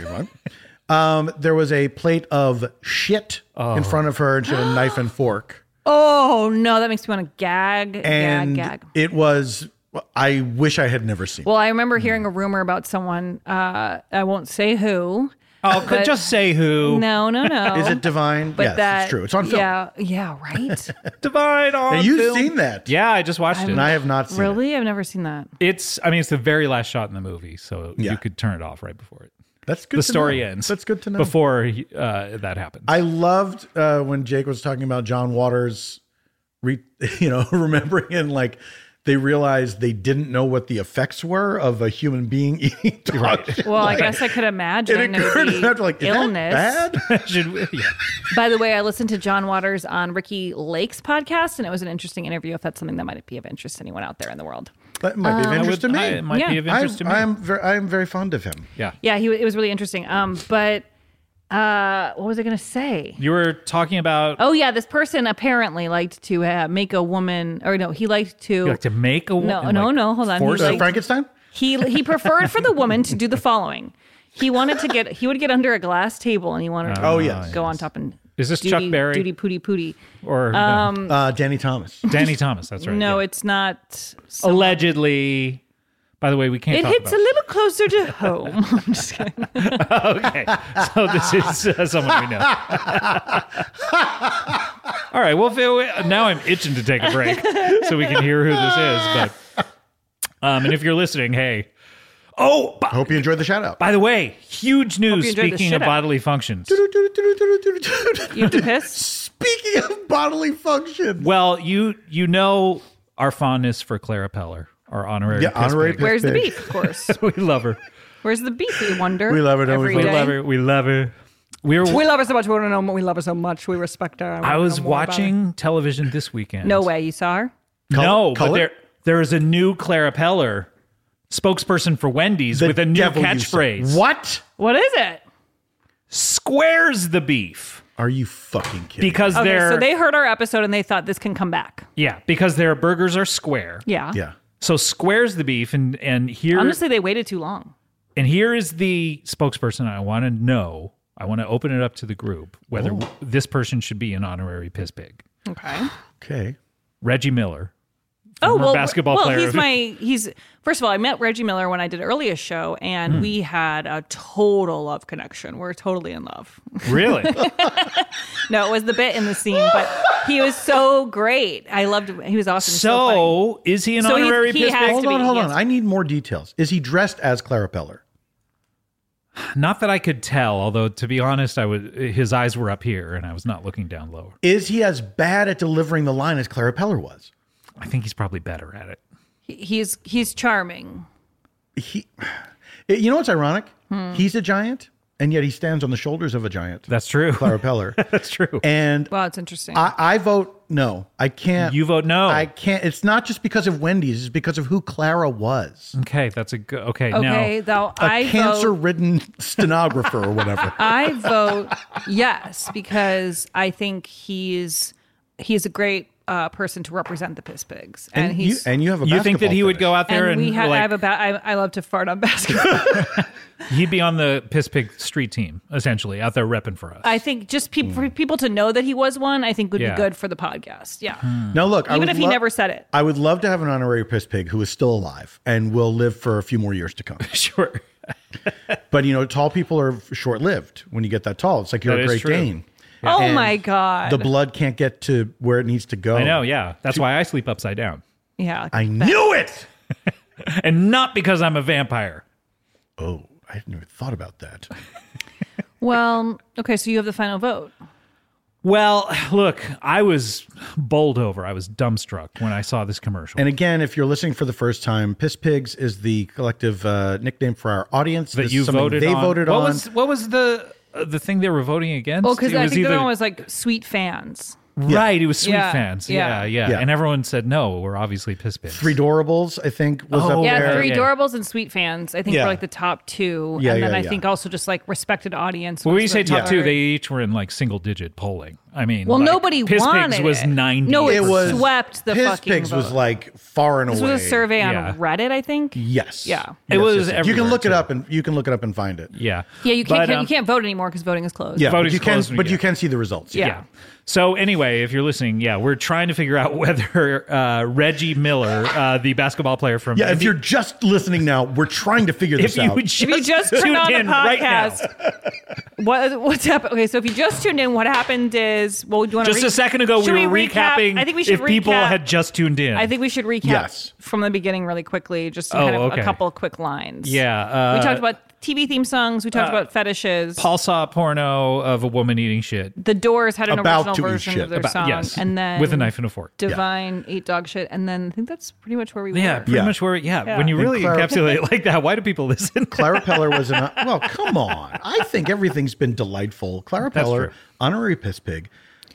there was a plate of shit in front of her, and she had a knife and fork. Oh no, that makes me want to gag, And gag. it was, I wish I had never seen. Well, I remember hearing a rumor about someone. I won't say who. Oh, But- just say who. No. Is it divine? But yes, that, it's true. It's on film. Yeah, right. Divine on Now, you've film. seen that. Yeah, I just watched it. And I have not seen it. Really, I've never seen that. It's the very last shot in the movie, so Yeah. you could turn it off right before it. That's good The to story know. ends. That's good to know. Before that happens. I loved when Jake was talking about John Waters, remembering and like they realized they didn't know what the effects were of a human being eating dog shit. Well, I guess I could imagine And it it occurred would to be them, like, is illness. that bad? Should we- yeah. By the way, I listened to John Waters on Ricky Lake's podcast, and it was an interesting interview. If that's something that might be of interest to anyone out there in the world. That might be of interest to me. It might be of interest to me. I am very fond of him. Yeah. Yeah, it was really interesting. But what was I going to say? You were talking about Oh yeah, this person apparently liked to make a woman, or no, he liked to. you like to make a woman. No, hold on. force He it? liked- Frankenstein? He preferred for the woman to do the following. He would get under a glass table and he wanted to yes. go on top and Is this Chuck Berry? Duty pooty pooty. or Danny Thomas. Danny Thomas. That's right. No, yeah. it's not. Allegedly. By the way, we can't It talk hits a about little closer to home. I'm just kidding. Okay. So this is someone we know. All right. Well, now I'm itching to take a break so we can hear who this is. But and if you're listening, hey. Oh, I hope you enjoyed the shout out. by the way, huge news. you enjoyed the Speaking of shit out. bodily functions. You have to piss? Speaking of bodily function. Well, you know our fondness for Clara Peller, our honorary Yeah, piss honorary pig. Where's the Pig. beef, of course? We love her. Where's the beef, you wonder? We love her, don't we? every We day? We love her. We love her. We love her so much. We want to know. We love her so much. We respect her. I was watching television this weekend. No way, you saw her? No, Color? but there is a new Clara Peller spokesperson for Wendy's with a new devil you catchphrase. said. What? What is it? Squares the beef. Are you fucking kidding? Because Okay, their so they heard our episode and they thought this can come back. because their burgers are square. Yeah. Yeah. So squares the beef and here Honestly, they waited too long. and here is the spokesperson I want to know. I want to open it up to the group whether this person should be an honorary piss pig. Okay. Okay. Reggie Miller. Oh, former well, basketball player. he's first of all, I met Reggie Miller when I did Earliest show, and we had a total love connection. We're totally in love. Really? No, it was the bit in the scene, but he was so great. I loved him. He was awesome. So funny. So is he an So honorary he piss has pig? to be, Hold on. yes. I need more details. Is he dressed as Clara Peller? Not that I could tell, although to be honest, his eyes were up here and I was not looking down lower. Is he as bad at delivering the line as Clara Peller was? I think he's probably better at it. He's charming. You know what's ironic? He's a giant, and yet he stands on the shoulders of a giant. That's true. Clara Peller. That's true. And Wow, it's interesting. I vote no. I can't. You vote no. I can't. It's not just because of Wendy's. It's because of who Clara was. Okay, that's a good. Okay, okay, now though A I vote. cancer-ridden stenographer or whatever. I vote yes because I think he's a great person to represent the piss pigs, and you he's have a you basketball think that he would fetish. go out there and, we have. like, I love to fart on basketball. he'd be on the piss pig street team essentially out there repping for us. I think just for people to know that he was one, I think would Yeah. be good for the podcast. Yeah, Now look, even if he never said it. I would love to have an honorary piss pig who is still alive and will live for a few more years to come. Sure. But tall people are short-lived when you get that tall. It's like you're That a is Great true. Dane. Oh And my god! The blood can't get to where it needs to go. I know, yeah. That's why I sleep upside down. yeah, I knew it. And not because I'm a vampire. Oh, I hadn't even thought about that. well, okay. So you have the final vote. Well, look, I was bowled over. I was dumbstruck when I saw this commercial. And again, if you're listening for the first time, Piss Pigs is the collective nickname for our audience. that This you is something voted they on. voted what on. Was the thing they were voting against? Oh, because It I was think the either- other one was like sweet fans. Right, it was Sweet Yeah, Fans. yeah. Yeah. And everyone said, no, we're obviously piss pigs. Three Doorables, I think, was Oh, up Yeah, there. Three yeah. Doorables and Sweet Fans, I think, Yeah. were like the top two. Yeah, and then yeah, I yeah. think also just like respected audience. Well, when you was say the top two, third. they each were in like single digit polling. I mean, Well, like, nobody Piss wanted Pigs was it. 90. No, It was swept the Piss fucking Pigs was vote. like far and This away. was a survey on Yeah. Reddit, I think. Yes. Yeah. It was You everywhere, can look it too. up and find it. Yeah. Yeah, you But, can't you can't vote anymore because voting is closed. Yeah, but Voting's you can. closed when But you you get- can see the results. Yeah. So anyway, if you're listening, we're trying to figure out whether Reggie Miller, the basketball player from Yeah, if you're just listening now, we're trying to figure this if you out. would If you just turned tune on the in right now. podcast, what's happened? Okay, so if you just tuned in, what happened is, well, do you want to Just a second ago, should we were recap? recapping I think we should if people recap. had just tuned in. I think we should recap Yes. from the beginning really quickly, just some Oh, kind of okay. a couple of quick lines. Yeah. We talked about TV theme songs. We talked about fetishes. Paul saw a porno of a woman eating shit. The Doors had an About to original eat version shit. of their About- song, yes. and then With a knife and a fork. Divine ate dog shit, and then I think that's pretty much where we Yeah, were. pretty much where. Yeah, when you And really Clara- encapsulate it like that, why do people listen? Clara Peller was an. Well, come on. I think everything's been delightful. Clara That's Peller, true. honorary piss pig.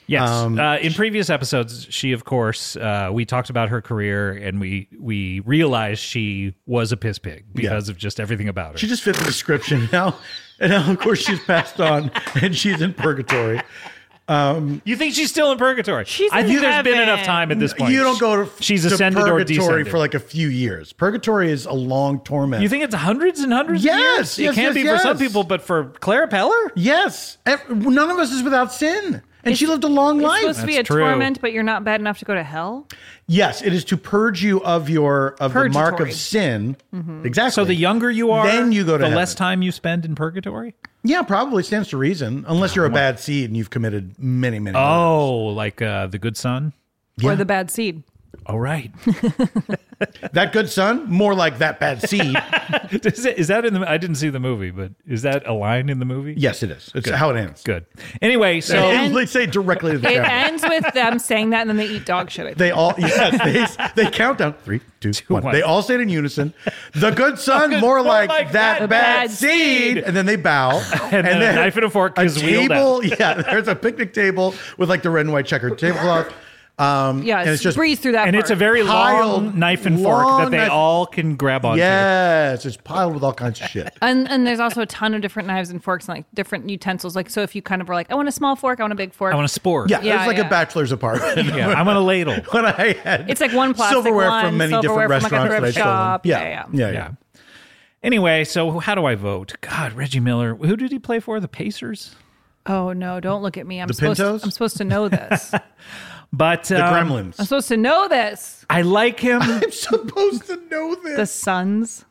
Yes. In previous episodes, she, of course, we talked about her career, and we realized she was a piss pig because of just everything about her. She just fit the description now. And now, of course, she's passed on and she's in purgatory. You think she's still in purgatory? I in think there's been heaven. enough time at this point. You don't go to, she's to ascended or purgatory descended. for like a few years. Purgatory is a long torment. You think it's hundreds and hundreds Yes, of years? yes, It can't yes, be for some yes. people, but for Clara Peller? Yes. None of us is without sin. And she lived a long It's life. supposed to be a That's true. torment, but you're not bad enough to go to hell. Yes, it is to purge you of the mark Purgatory. of sin. Exactly. So the younger you are, then you go to the heaven. less time you spend in purgatory? Yeah, probably stands to reason, unless you're a bad seed and you've committed many, many. murders. Oh, like the good son? Or the bad seed. Oh, right. That good son, more like that bad seed. Is that in the? I didn't see the movie, but is that a line in the movie? Yes, it is. It's how it ends. Good. Anyway, so And they say directly to the It camera. ends with them saying that, and then they eat dog shit. I think. They all they count down 3, 2, 1. one. They all say it in unison. The good son, more like that bad seed, and then they bow. and then a knife and a fork a is wheeled table. out. Yeah, there's a picnic table with like the red and white checkered tablecloth. Yeah, and it's just breeze through that. And part. it's a very Piled- long knife and fork long that they knife- all can grab onto. Yes, it's piled with all kinds of shit. and there's also a ton of different knives and forks and like different utensils. Like so, if you kind of were like, I want a small fork, I want a big fork. I want a sport. Yeah, Yeah, it's like yeah. a bachelor's apartment. Yeah, I want a ladle. When I had It's like one plastic silverware one, from many silverware different from, like, a restaurants thrift that I shop. sold. Yeah. Yeah. Anyway, so how do I vote? God, Reggie Miller. Who did he play for? The Pacers? Oh no! Don't look at me. I'm The supposed. Pintos? I'm supposed to know this. But The Gremlins. I'm supposed to know this. I like him. I'm supposed to know this. The Suns.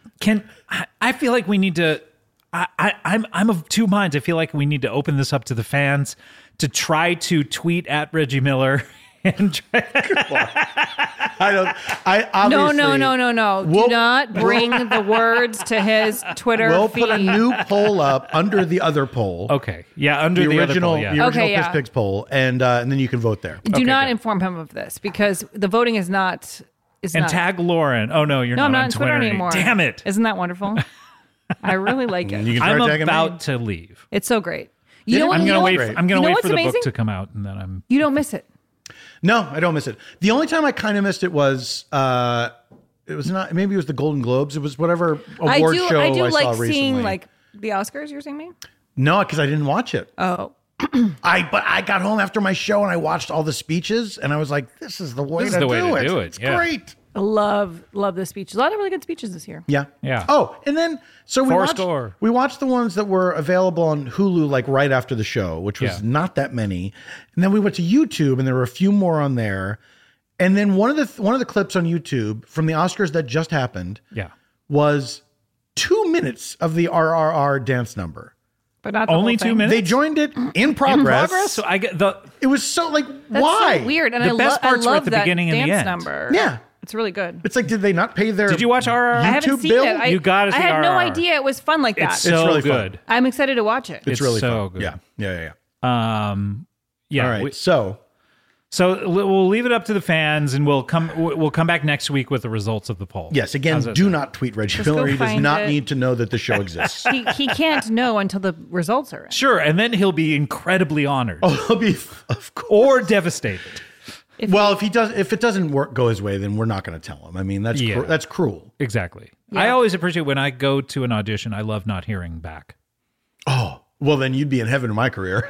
I feel like we need to. I'm of two minds. I feel like we need to open this up to the fans to try to tweet at Reggie Miller and try. I obviously No. We'll- Do not bring the words to his Twitter We'll feed. put a new poll up under the other poll. Okay, yeah, under the, original, other poll, yeah. the original Okay, yeah. Piss Pigs poll, and then you can vote there. Do not good. inform him of this because the voting is not. And not, tag Lauren. Oh no, you're No, not I'm not on on Twitter anymore. Damn it! Isn't that wonderful? I really like it. You can start I'm tagging about me. to leave. It's so great. You know what? I'm you gonna know wait. what- I'm gonna you know wait what's for the amazing? book to come out, and then I'm. You don't miss it. No, I don't miss it. The only time I kind of missed it was it was not. Maybe it was the Golden Globes. It was whatever award show I do I like saw seeing recently. like the Oscars. You're saying me? No, because I didn't watch it. Oh, But I got home after my show and I watched all the speeches and I was like, this is the way This is to the way do to it. do it, It's yeah. great. I love the speeches. A lot of really good speeches this year. Yeah. Yeah. Oh, and then so we Fourscore. watched the ones that were available on Hulu like right after the show, which was Yeah. not that many. And then we went to YouTube and there were a few more on there. And then one of the clips on YouTube from the Oscars that just happened Yeah. was 2 minutes of the RRR dance number. But not the Only whole 2 thing. minutes. They joined it in progress. So I get the. It was so like That's why? so weird. And The best I parts were love at the that beginning and the dance end. number. Yeah. It's really good. It's like, did they not pay their? Did you watch RRR? I haven't YouTube seen bill? it. You gotta see I had no RRR. idea it was fun like that. It's so really fun. good. I'm excited to watch it. It's really so fun. good. Yeah. Yeah. All right. we- So So we'll leave it up to the fans, and we'll come back next week with the results of the poll. yes, again, How's that do sound? not tweet Reggie Just go Miller. He does find not it. need to know that the show exists. He can't know until the results are in. Sure, and then he'll be incredibly honored Oh, he'll be of course. or devastated. Well, if it doesn't go his way, then we're not going to tell him. I mean, that's Yeah. that's cruel. Exactly. Yeah. I always appreciate when I go to an audition. I love not hearing back. Oh, well, then you'd be in heaven in my career.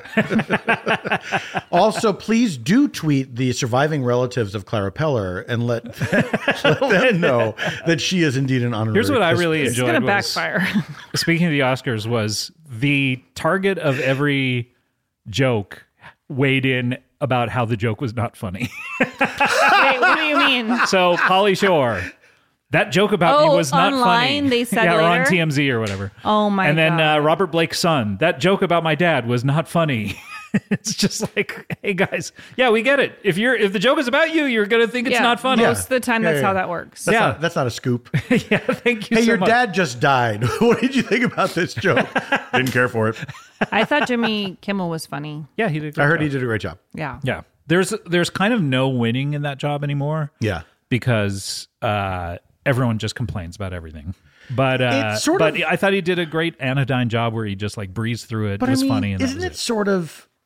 Also, please do tweet the surviving relatives of Clara Peller and let them know that she is indeed an honorary. Here's what I Piss really Pig. It's enjoyed. going to backfire. Speaking of the Oscars, was the target of every joke weighed in about how the joke was not funny. Wait, what do you mean? So Pauly Shore, that joke about me Oh, was not online, funny. they said yeah, or on later? TMZ or whatever. Oh my And then God. Robert Blake's son, that joke about my dad was not funny. It's just like, hey guys, yeah, we get it. If the joke is about you, you're gonna think it's Yeah, not funny. Most of the time, that's Yeah. how that works. That's not a scoop. Yeah, thank you Hey, so your much. dad just died. What did you think about this joke? Didn't care for it. I thought Jimmy Kimmel was funny. Yeah, he did. a great I heard job. he did a great job. Yeah. Yeah, there's kind of no winning in that job anymore. Yeah. because everyone just complains about everything. But It's sort but of- I thought he did a great anodyne job where he just like breezed through it. It was funny. And that isn't was it sort of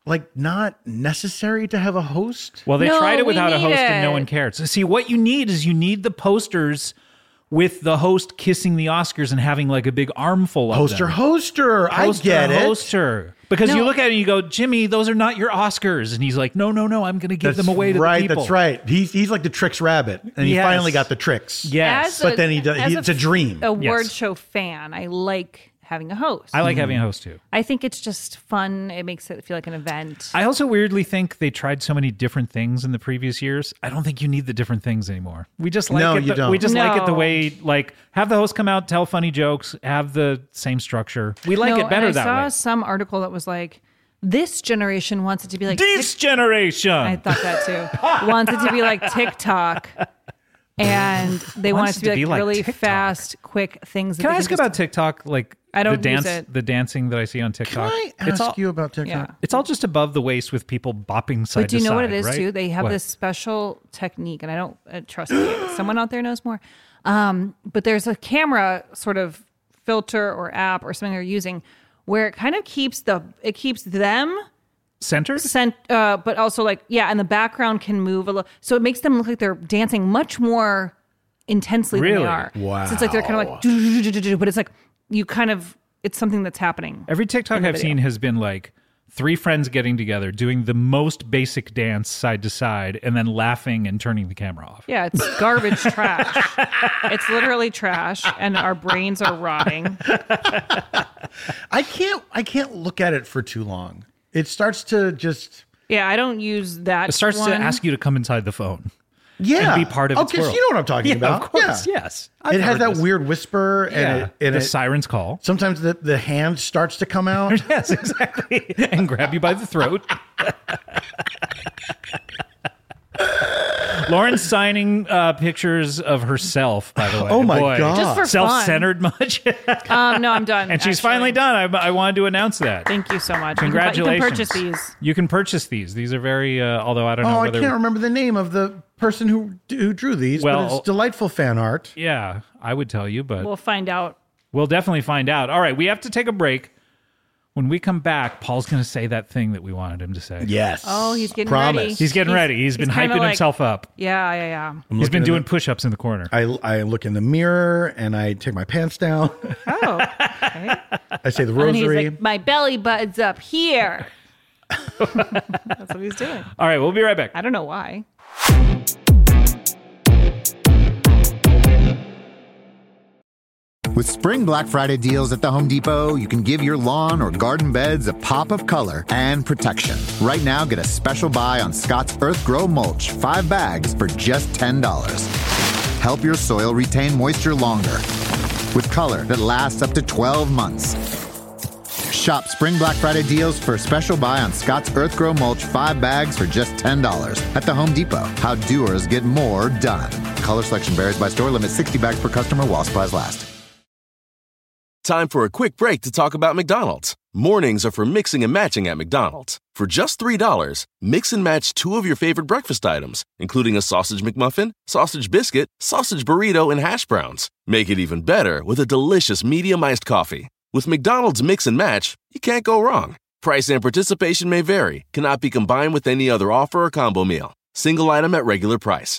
like not necessary to have a host? Well, they No, tried it we without a need host and no it. one cared. So see, what you need is you need the posters with the host kissing the Oscars and having like a big armful of them. Hoster. I get it. Hoster. Because you look at it and you go, Jimmy, those are not your Oscars. And he's like, no, I'm going to give them away to the people. That's right. He's like the Tricks rabbit, and he Yes. finally got the tricks. Yes. But then he does. as It's a dream. A Yes. word show fan. I like having a host. I like having a host too. I think it's just fun. It makes it feel like an event. I also weirdly think they tried so many different things in the previous years. I don't think you need the different things anymore. We just like No, it. you don't. We just like it the No. way, like, have the host come out, tell funny jokes, have the same structure. We like it better and I that saw way. some article that was like, this generation wants it to be like This generation. I thought that too. Wants it to be like TikTok. And they want it Wants to be like really TikTok. fast, quick things. that Can I they ask just- about TikTok? Like, I don't the use dance, it. the dancing that I see on Can TikTok. I it's ask all, you about TikTok? Yeah. It's all just above the waist with people bopping side But do you to know what side, it is right? too? They have What? this special technique, and I don't trust me. Someone out there knows more. But there's a camera sort of filter or app or something they're using where it kind of keeps them centered. but also like and the background can move a little, so it makes them look like they're dancing much more intensely than Really? they are. Wow. So it's like they're kind of like, but it's like you kind of it's something that's happening. Every TikTok the I've video. seen has been like three friends getting together, doing the most basic dance side to side, and then laughing and turning the camera off. Yeah, it's garbage trash. It's literally trash, and our brains are rotting. I can't look at it for too long. It starts to just Yeah, I don't use that. It starts one. to ask you to come inside the phone. and be part of its okay, world. So you know what I'm talking about. Of course, Yeah. yes. It has heard that this. weird whisper, Yeah. and the it siren's call. sometimes the hand starts to come out. Yes, exactly. And grab you by the throat. Lauren's signing pictures of herself, by the way. Oh my Boy. God. Just for Self-centered much? No, I'm done. And she's actually. finally done. I wanted to announce that. Thank you so much. Congratulations. You can purchase these. You can purchase these. These are very, although I don't know Oh, I whether... can't remember the name of the person who drew these, Well- but it's delightful fan art. Yeah, I would tell you, but We'll find out. we'll definitely find out. All right, we have to take a break. When we come back, Paul's going to say that thing that we wanted him to say. Yes. Oh, he's getting Promise. ready. He's getting ready. He's been kinda hyping like- himself up. Yeah. I'm He's been looking doing push-ups in the corner. I look in the mirror and I take my pants down. Oh, okay. I say the And he's rosary. like, my belly button's up here. That's what he's doing. All right, we'll be right back. I don't know why. With Spring Black Friday deals at the Home Depot, you can give your lawn or garden beds a pop of color and protection. Right now, get a special buy on Scott's Earth Grow Mulch, 5 bags for just $10. Help your soil retain moisture longer with color that lasts up to 12 months. Shop Spring Black Friday deals for a special buy on Scott's Earth Grow Mulch, 5 bags for just $10 at the Home Depot. How doers get more done. Color selection varies by store. Limit 60 bags per customer while supplies last. Time for a quick break to talk about McDonald's. Mornings are for mixing and matching at McDonald's. For just $3, mix and match 2 of your favorite breakfast items, including a sausage McMuffin, sausage biscuit, sausage burrito, and hash browns. Make it even better with a delicious medium iced coffee. With McDonald's Mix and Match, you can't go wrong. Price and participation may vary, cannot be combined with any other offer or combo meal. Single item at regular price.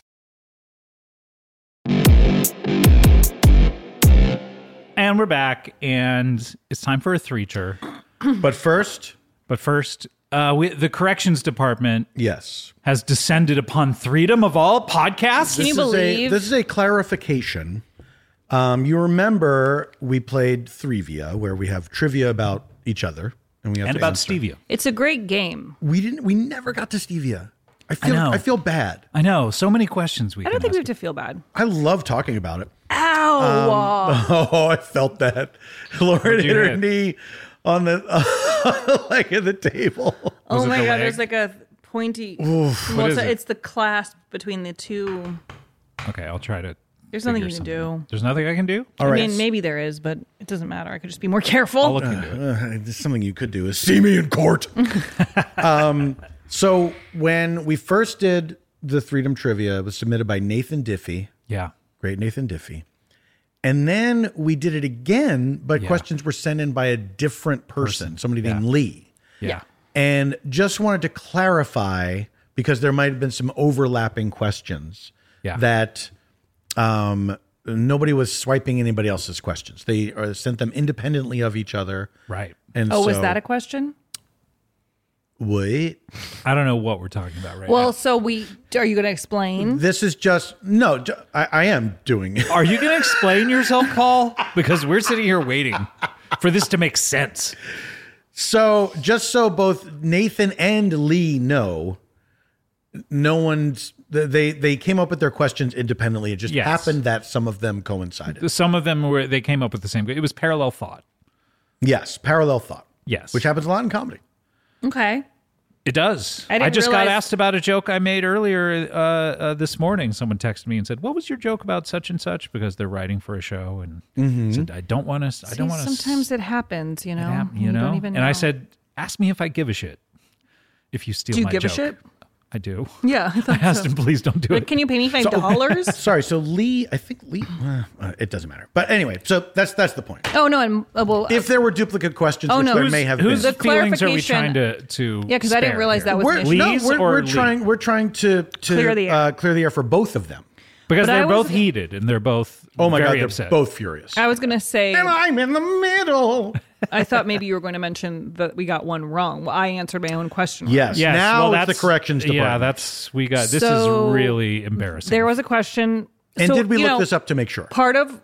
And we're back, and it's time for a three-cher. But first, But first, the corrections department yes. has descended upon freedom of all podcasts. Can you believe? This is a clarification. You remember we played Thrivia, where we have trivia about each other, and we have And to about answer. Stevia. It's a great game. We never got to Stevia. know. I feel bad. I know, so many questions we I don't can think we ask. have to feel bad. I love talking about it. Ow! Oh, I felt that. Lauren you hit her hit? knee on the leg of the table. Oh it my the god, leg? there's like a pointy. What is it? It's the clasp between the two. Okay, I'll try to. There's nothing figure you can something. do. There's nothing I can do? All I right. mean, maybe there is, but it doesn't matter. I could just be more careful. I'll look into it. There's something you could do is see me in court. So when we first did the Freedom Trivia, it was submitted by Nathan Diffie, Yeah. great Nathan Diffie. And then we did it again, but Yeah. questions were sent in by a different person. Somebody named Yeah. Lee. Yeah. And just wanted to clarify, because there might have been some overlapping questions, Yeah. that nobody was swiping anybody else's questions. They sent them independently of each other. Right. And was so- that a question? Wait. I don't know what we're talking about right Well, now. so are you going to explain? This is just, no, I am doing it. Are you going to explain yourself, Paul? Because we're sitting here waiting for this to make sense. So just so both Nathan and Lee know, no one's, they came up with their questions independently. It just Yes. happened that some of them coincided. Some of them they came up with the same. It was parallel thought. Yes, parallel thought. Yes. Which happens a lot in comedy. Okay. It does. I didn't just got realize- asked about a joke I made earlier this morning. Someone texted me and said, "What was your joke about such and such?" Because they're writing for a show, and said, "I don't want to. I don't want to." Sometimes it happens, you know. you know. Don't even and I know. said, "Ask me if I give a shit. If you steal Do you my give joke." a shit? I do. Yeah. I I thought asked so. him, "Please don't do Like, it." can you pay me $5? Sorry, so Lee, I think Lee, it doesn't matter. But anyway, so that's the point. Oh, no. And, well, If there were duplicate questions, Oh, which no. there Whose- may have Whose been. The feelings are we clarification- trying to Yeah, 'cause I didn't spare realize here? that was We're, an issue. Lee's or we're Lee? trying to Clear the air. clear the air for both of them. Because But I they're both was- heated and they're both Oh my God, very they're upset. both furious. I was going to say, And I'm in the middle. I thought maybe you were going to mention that we got one wrong. Well, I answered my own question. wrong. Yes, Yes, now well, it's the that's- corrections department. Yeah, that's we got. This So, is really embarrassing. There was a question. And So, did we you look know, this up to make sure? Part of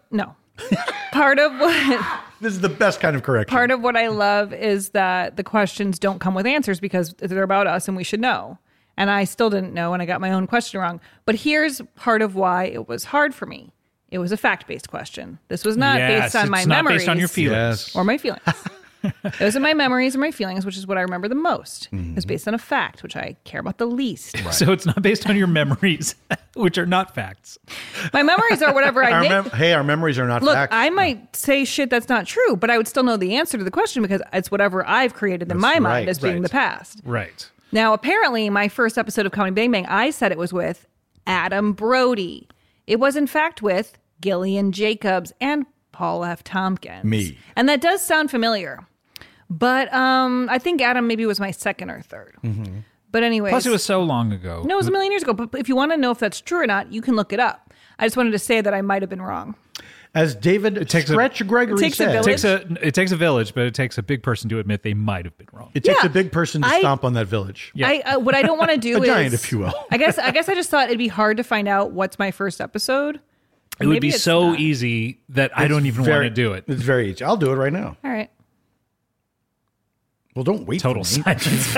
This is the best kind of correction. part of what I love is that the questions don't come with answers because they're about us and we should know. And I still didn't know and I got my own question wrong. But here's part of why it was hard for me. It was a fact-based question. This was not Yes, based on my it's not memories based on your feelings. Yes. or my feelings. It wasn't my memories or my feelings, which is what I remember the most. It was based on a fact, which I care about the least. So it's not based on your memories, which are not facts. My memories are whatever I think. Our memories are not Look, facts. I might say shit that's not true, but I would still know the answer to the question because it's whatever I've created in my That's mind right, as being right. the past. Right. Now, apparently, my first episode of Comedy Bang Bang, I said it was with Adam Brody. It was, in fact, with Gillian Jacobs and Paul F. Tompkins. Me. And that does sound familiar. But I think Adam maybe was my second or third. But anyways. Plus, it was so long ago. No, it was a million years ago. But if you want to know if that's true or not, you can look it up. I just wanted to say that I might have been wrong. As David takes Stretch Gregory takes a said, village. It takes a village, but it takes a big person to admit they might have been wrong. it takes Yeah. a big person to I- stomp on that village. Yeah. What I don't want to do A is giant, if you will. I guess I just thought it'd be hard to find out what's my first episode. It would Maybe be it's so not. easy that I don't even want to do it. It's very easy. I'll do it right now. All right. Well, don't wait Total for me. silence.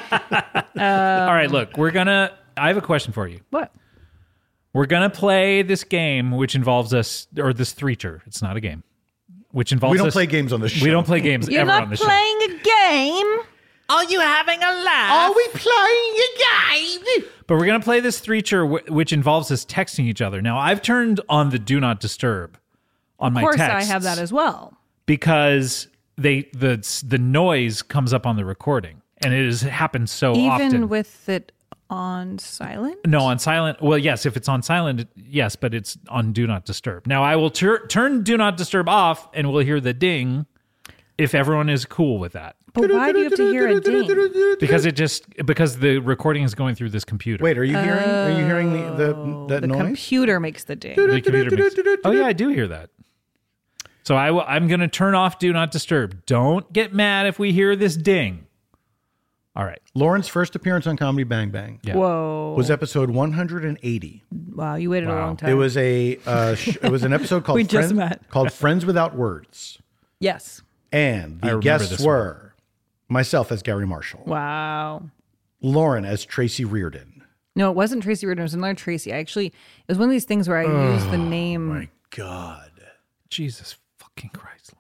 All right, look, I have a question for you. What? We're going to play this game, which involves us, or this threacher. It's not a game. Which involves We don't us- play games on this show. We don't play games You're ever not on the show. playing a game. Are you having a laugh? Are we playing a game? But we're going to play this threacher, which involves us texting each other. Now, I've turned on the Do Not Disturb on my Of course, texts I have that as well. because the noise comes up on the recording, and it has happened so Even often. with it on silent. No, on silent. Well, yes, if it's on silent, yes, but it's on Do Not Disturb. Now, I will turn Do Not Disturb off, and we'll hear the ding if everyone is cool with that. But why do you have to hear a ding? Because the recording is going through this computer. Wait, are you hearing? Are you hearing that The noise? computer makes the ding. The computer makes, oh yeah, I do hear that. So I'm going to turn off Do Not Disturb. Don't get mad if we hear this ding. All right. Lauren's first appearance on Comedy Bang Bang Yeah. Whoa. was episode 180. Wow, you waited a long time. It was it was an episode called We just met. called Friends Without Words, Yes. and I the remember guests this one. were myself as Gary Marshall, Wow. Lauren as Tracy Reardon. No, it wasn't Tracy Reardon. It was another Tracy. It was one of these things where I used the name My God, Jesus fucking Christ.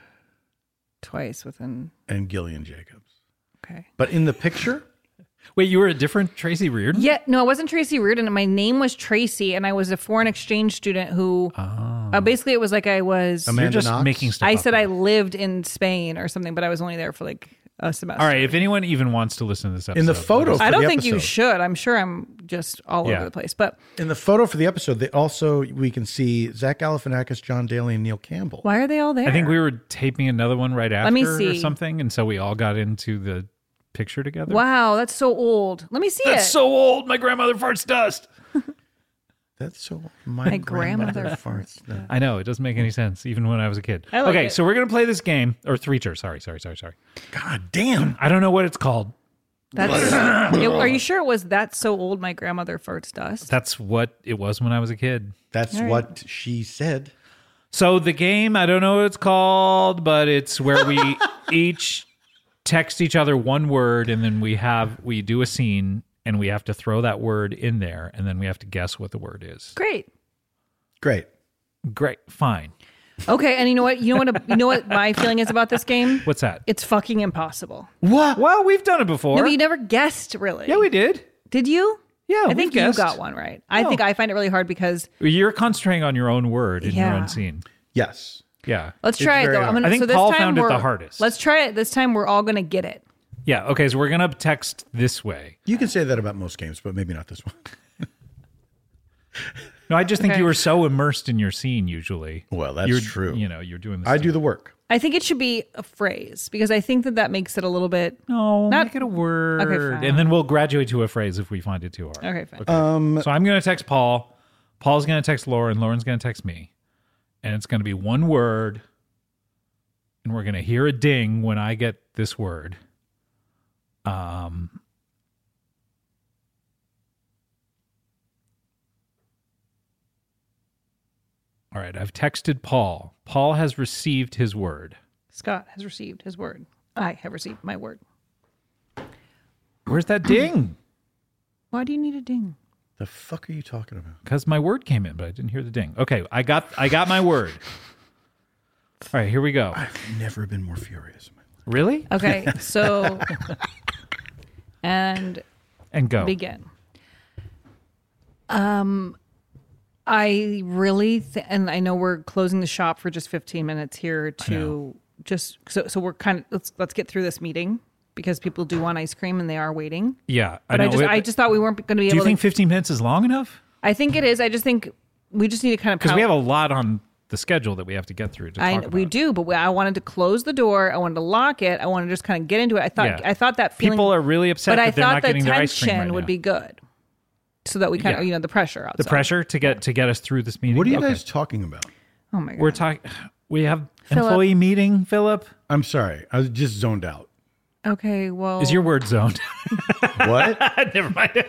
twice within. and Gillian Jacobs. Okay. But in the picture, Wait, you were a different Tracy Reardon? Yeah, no, it wasn't Tracy Reardon. My name was Tracy, and I was a foreign exchange student who. Basically, it was like I was. Amanda You're just Knox? making stuff I up said now. I lived in Spain or something, but I was only there for like a semester. All right, if anyone even wants to listen to this episode. in the photo, I for don't the think you episode- should. I'm sure I'm just all Yeah. over the place. But In the photo for the episode, we can see Zach Galifianakis, John Daly, and Neil Campbell. why are they all there? I think we were taping another one right after me or see. something, and so we all got into the picture together. Wow, that's so old. Let me see That's it. so old. My grandmother farts dust. That's so. My grandmother farts. I know. It doesn't make any sense, even when I was a kid. I like okay, it. so we're going to play this game. Or Threacher. Sorry. God damn. I don't know what it's called. Are you sure it was That's So Old My Grandmother Farts Dust? That's what it was when I was a kid. That's All right. what she said. So the game, I don't know what it's called, but it's where we each text each other one word, and then we do a scene, and we have to throw that word in there, and then we have to guess what the word is. Great. Great. Great. Fine. Okay, and you know what my feeling is about this game? What's that? It's fucking impossible. What? Well, we've done it before. No, but you never guessed, really. Yeah, we did. Did you? Yeah, I we've think you guessed. got one right. I Oh. think I find it really hard because You're concentrating on your own word in your Yeah. own scene. Yes. Yeah. let's try it very though. hard. I think so this Paul time found it the we're- hardest. Let's try it. This time we're all going to get it. Yeah. Okay. So we're going to text this way. You can say that about most games, but maybe not this one. No, I just think Okay. you were so immersed in your scene usually. Well, that's You're, true. You know, you're doing this. I do the work. I think it should be a phrase because I think that makes it a little bit. No, Not- make it a word. Okay, fine. And then we'll graduate to a phrase if we find it too hard. Okay, fine. So I'm going to text Paul. Paul's going to text Lauren. Lauren's going to text me. And it's going to be one word. And we're going to hear a ding when I get this word. All right, I've texted Paul. Paul has received his word. Scott has received his word. I have received my word. Where's that ding? Why do you need a ding? The fuck are you talking about? Because my word came in, but I didn't hear the ding. Okay, I got my word. All right, here we go. I've never been more furious in my life. Really? Okay, so and And go. begin. I really and I know we're closing the shop for just 15 minutes here to just so we're kind of let's get through this meeting because people do want ice cream and they are waiting. Yeah, But know. I just thought we weren't going to be Do you able think to. 15 minutes is long enough? I think it is. I just think we just need to kind of Because we have a lot on the schedule that we have to get through to talk about. we do, but I wanted to close the door. I wanted to lock it. I wanted to just kind of get into it. Yeah. I thought that feeling. People are really upset but I that they're thought not the getting their ice cream tension right would now. be good, so that we kind of Yeah. the pressure outside. The pressure to get us through this meeting. What are you Okay. guys talking about? Oh my god. We're talking. We have Philip. employee meeting. Philip, I'm sorry. I was just zoned out. Okay. Well, is your word zoned? What? Never mind.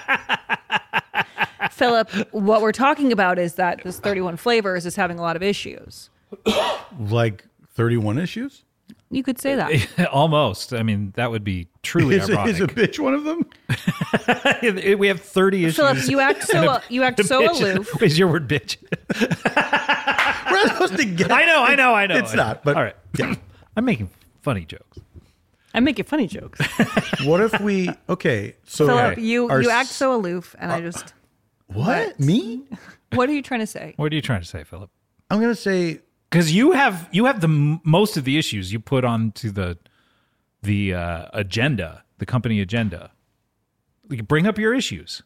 Philip? What we're talking about is that this 31 flavors is having a lot of issues. Like 31 issues? You could say that. Almost. I mean, that would be truly Is ironic. a bitch one of them? We have 30 issues. Philip, you act so Bitch. aloof. Is your word bitch? We're not supposed to get I know. It's not, but all right. yeah. I'm making funny jokes. I'm making funny jokes. What if we? Okay, so Philip, you our act so aloof, and I just. What? Me? What are you trying to say? What are you trying to say, Philip? I'm gonna say Because you have most of the issues you put onto the agenda, the company agenda. You bring up your issues.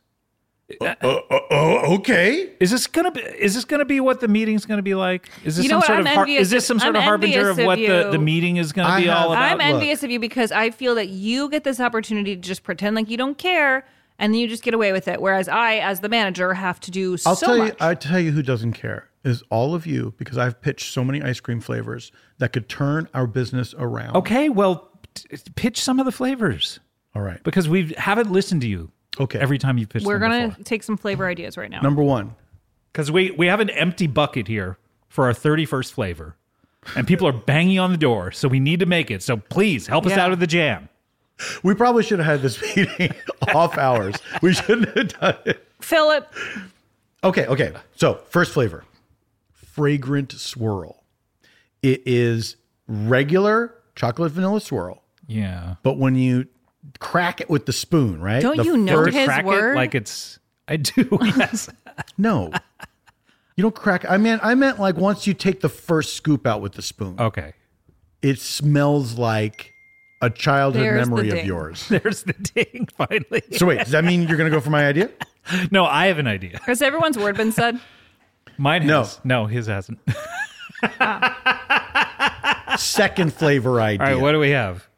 okay. Is this gonna be what the meeting's gonna be like? Is this You know some what? sort I'm of is this some envious- sort of I'm harbinger of envious what of the you. meeting is gonna I be all have- about? I'm look. envious of you because I feel that you get this opportunity to just pretend like you don't care, and then you just get away with it. Whereas I, as the manager, have to do I'll so tell much. you. I tell you who doesn't care is all of you because I've pitched so many ice cream flavors that could turn our business around. Okay, well, pitch some of the flavors All right. because we haven't listened to you. Okay. Every time you pitch, We're them gonna before. take some flavor ideas right now. Number one. Because we have an empty bucket here for our 31st flavor, and people are banging on the door, so we need to make it. So please help us Yeah. out of the jam. We probably should have had this meeting off hours. We shouldn't have done it. Philip, Okay. So, first flavor fragrant swirl. It is regular chocolate vanilla swirl, Yeah. but when you crack it with the spoon, right? Don't The you know first- his Crack word? it like it's. I do. Yes. No. You don't crack. I meant like once you take the first scoop out with the spoon, Okay. it smells like a childhood There's the memory of ding. yours. There's the ding. Finally. So wait, does that mean you're going to go for my idea? No, I have an idea. has everyone's word been said? Mine No. has. No, his hasn't. Second flavor idea. All right. What do we have?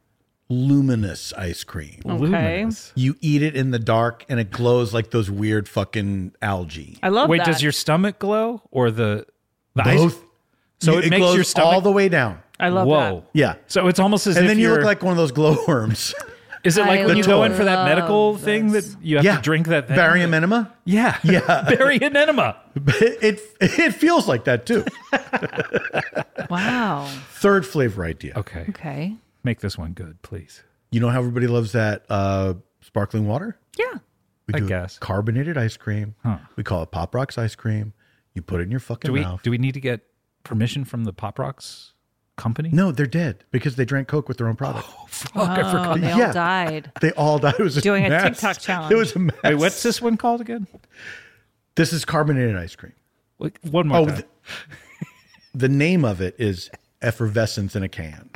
luminous ice cream. Okay. Luminous. You eat it in the dark and it glows like those weird fucking algae. I love Wait, that. does your stomach glow or the ice? Both. So it makes glows your stomach all the way down. I love Whoa. Yeah. So it's almost as And if then you you're look like one of those glowworms. Is it like I when you go in love for that medical thing that you have to drink that thing? Barium enema. Yeah. Yeah. Barium enema. It feels like that too. that. Wow. Third flavor idea. Okay. Okay. Make this one good, please. You know how everybody loves that sparkling water? Yeah. We I do guess. carbonated ice cream. We call it Pop Rocks ice cream. You put it in your fucking mouth. Do we need to get permission from the Pop Rocks company? No, they're dead because they drank Coke with their own product. Fuck, I forgot. Oh, they Yeah. all died. They all died. It was Doing a mess. TikTok challenge. It was a mess. Wait, what's this one called again? This is carbonated ice cream. Wait, one more time. The name of it is effervescence in a can.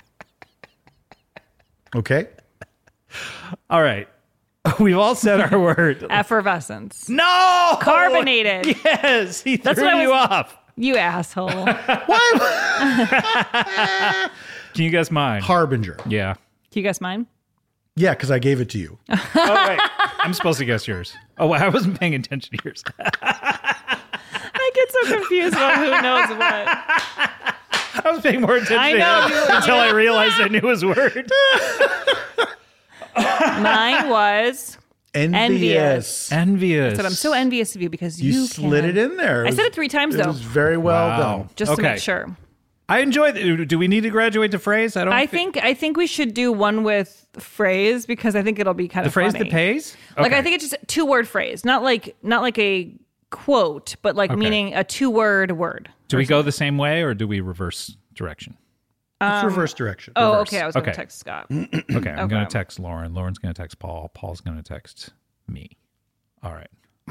Okay? All right. We've all said our word. Effervescence. No! Carbonated. Yes, he That's threw what I you was- off. You asshole. Can you guess mine? Harbinger. Yeah. Can you guess mine? Yeah, because I gave it to you. Oh, right. I'm supposed to guess yours. Oh, I wasn't paying attention to yours. I get so confused about who knows what. I was paying more attention I to know, yours until I realized I knew his word. Mine was Envious. Envious. But I'm so envious of you because You slid it in there. I said it 3 times It though, was very well Wow. done. just to Okay. make sure. I enjoy it. Do we need to graduate to phrase? I think we should do one with phrase because I think it'll be kind the of phrase funny. that pays. Like Okay. I think it's just a 2-word phrase, not like a quote, but like Okay. meaning a 2-word word. Do we go the same way or do we reverse direction? It's reverse direction. Oh, Reverse. okay. I was going to Okay. text Scott. Okay, I'm Okay. going to text Lauren. Lauren's going to text Paul. Paul's going to text me. All right.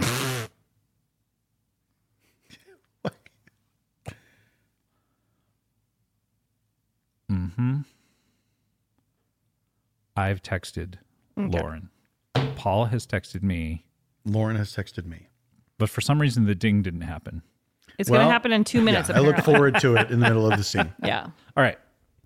I've texted Lauren. Paul has texted me, Lauren has texted me. but for some reason the ding didn't happen. It's going Well, to happen in 2 minutes. I look apparently. forward to it in the middle of the scene. Yeah. All right.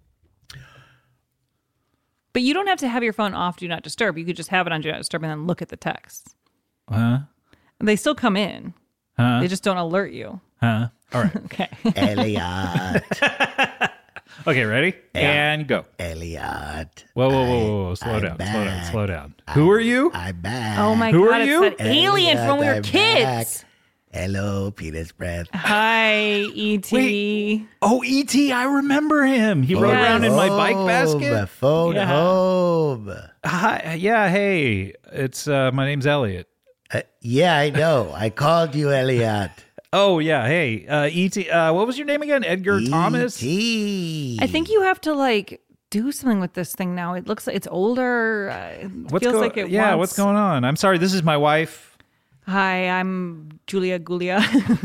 But you don't have to have your phone off Do Not Disturb. You could just have it on Do Not Disturb and then look at the texts. Huh? They still come in. Huh? They just don't alert you. Huh? All right. Okay. Elliot. Okay, ready? And go. Elliot. Whoa. Slow down. Slow down. Who are you? I'm back. Oh my Who God. are It's you? that alien from when we were I'm kids. back. Hello, penis breath. Hi, E.T. Wait. Oh, E.T., I remember him. He rode around in my bike basket. Phone Yeah. home. Hi. Yeah, hey. It's my name's Elliot. Yeah, I know. I called you Elliot. Oh, yeah, hey. E.T., what was your name again? Edgar Thomas? E.T. I think you have to like do something with this thing now. It looks like it's older. It feels like it wants... what's going on? I'm sorry, this is my wife. Hi, I'm Julia Gulia.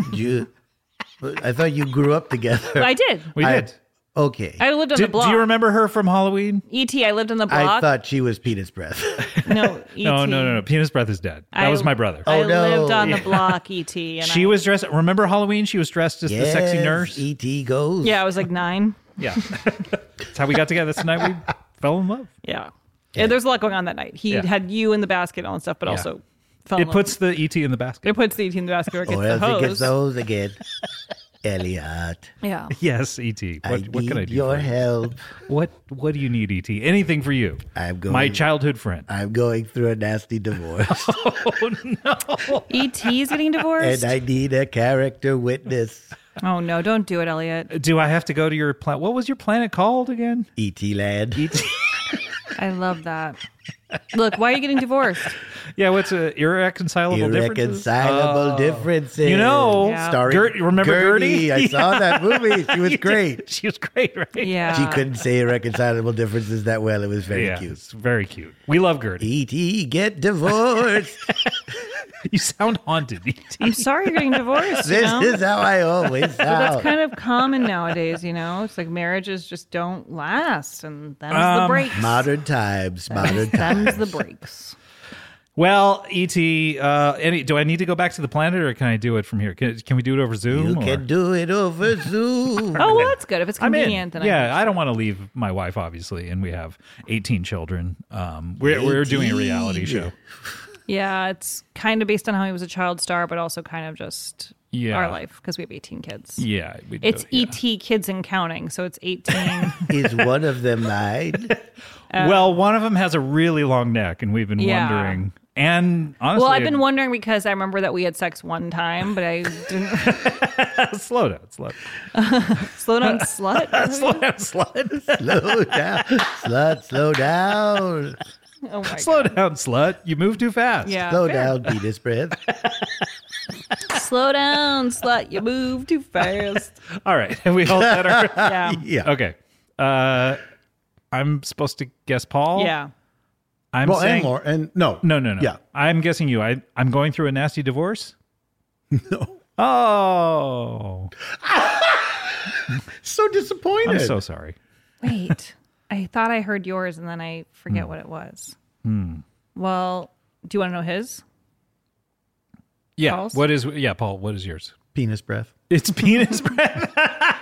I thought you grew up together. I did. We did. Okay. I lived on the block. Do you remember her from Halloween? E.T., I lived on the I block. thought she was penis breath. No, E.T. No. Penis Breath is dead. That was my brother. I Oh, no. lived on the block, E.T. And She was dressed. Remember Halloween? She was dressed as the sexy nurse. E.T. goes. Yeah, I was like 9. Yeah. That's how we got together. That's the night we fell in love. Yeah. There's a lot going on that night. He Yeah. had you in the basket and all that stuff, but Yeah. also fell in It love. puts the ET in the basket. It puts the ET in the basket or it gets Or the else it hose. gets those again. Elliot, Yeah. Yes, ET. I What need can I do? your for you? help. What do you need, ET? Anything for you? I'm going. My childhood friend. I'm going through a nasty divorce, Oh no. E.T. is getting divorced? and I need a character witness. Oh, no, don't do it, Elliot. Do I have to go to your planet? What was your planet called again? E.T. Land. ET. I love that. Look, why are you getting divorced? Yeah, what's irreconcilable differences? Irreconcilable differences. You know, Yeah. Starring Gert, remember Gertie? I saw that movie. She was great. She was great, right? Yeah. She couldn't say irreconcilable differences that well. It was very Yeah, cute. it's very cute. We love Gertie. E.T. get divorced. You sound haunted, ET. I'm sorry you're getting divorced. you This know? is how I always But that's sound. kind of common nowadays, you know? It's like marriages just don't last, and them's the breaks. Modern times. Modern times. Them's the breaks. Well, E.T., do I need to go back to the planet or can I do it from here? Can we do it over Zoom? You or? can do it over Zoom. Oh, well, that's good. If it's I'm in. convenient, then Yeah, I don't want to leave my wife, obviously, and we have 18 children. We're doing a reality show. Yeah, it's kind of based on how he was a child star, but also kind of just our life because we have 18 kids. Yeah. We do, It's E.T. kids and counting, so it's 18. Is one of them mine? Well, one of them has a really long neck, and we've been Yeah. wondering. And honestly, Well, I've been wondering because I remember that we had sex one time, but I didn't. slow down, Slow down, slut. slow down, slut. Slow down. Slut, slow down. Oh my Slow God. down, slut. You move too fast. Yeah. Slow fair. down, penis breath. Slow down, slut. You move too fast. All right. Have we all said our... Yeah. Yeah. Okay. I'm supposed to guess Paul? Yeah. I'm Well, saying... and Laura, and no. No. Yeah. I'm guessing you. I'm going through a nasty divorce? No. Oh. So disappointed. I'm so sorry. Wait. I thought I heard yours and then I forget what it was. Well, do you want to know his? Yeah. Paul's? Paul, what is yours? Penis breath. It's penis breath.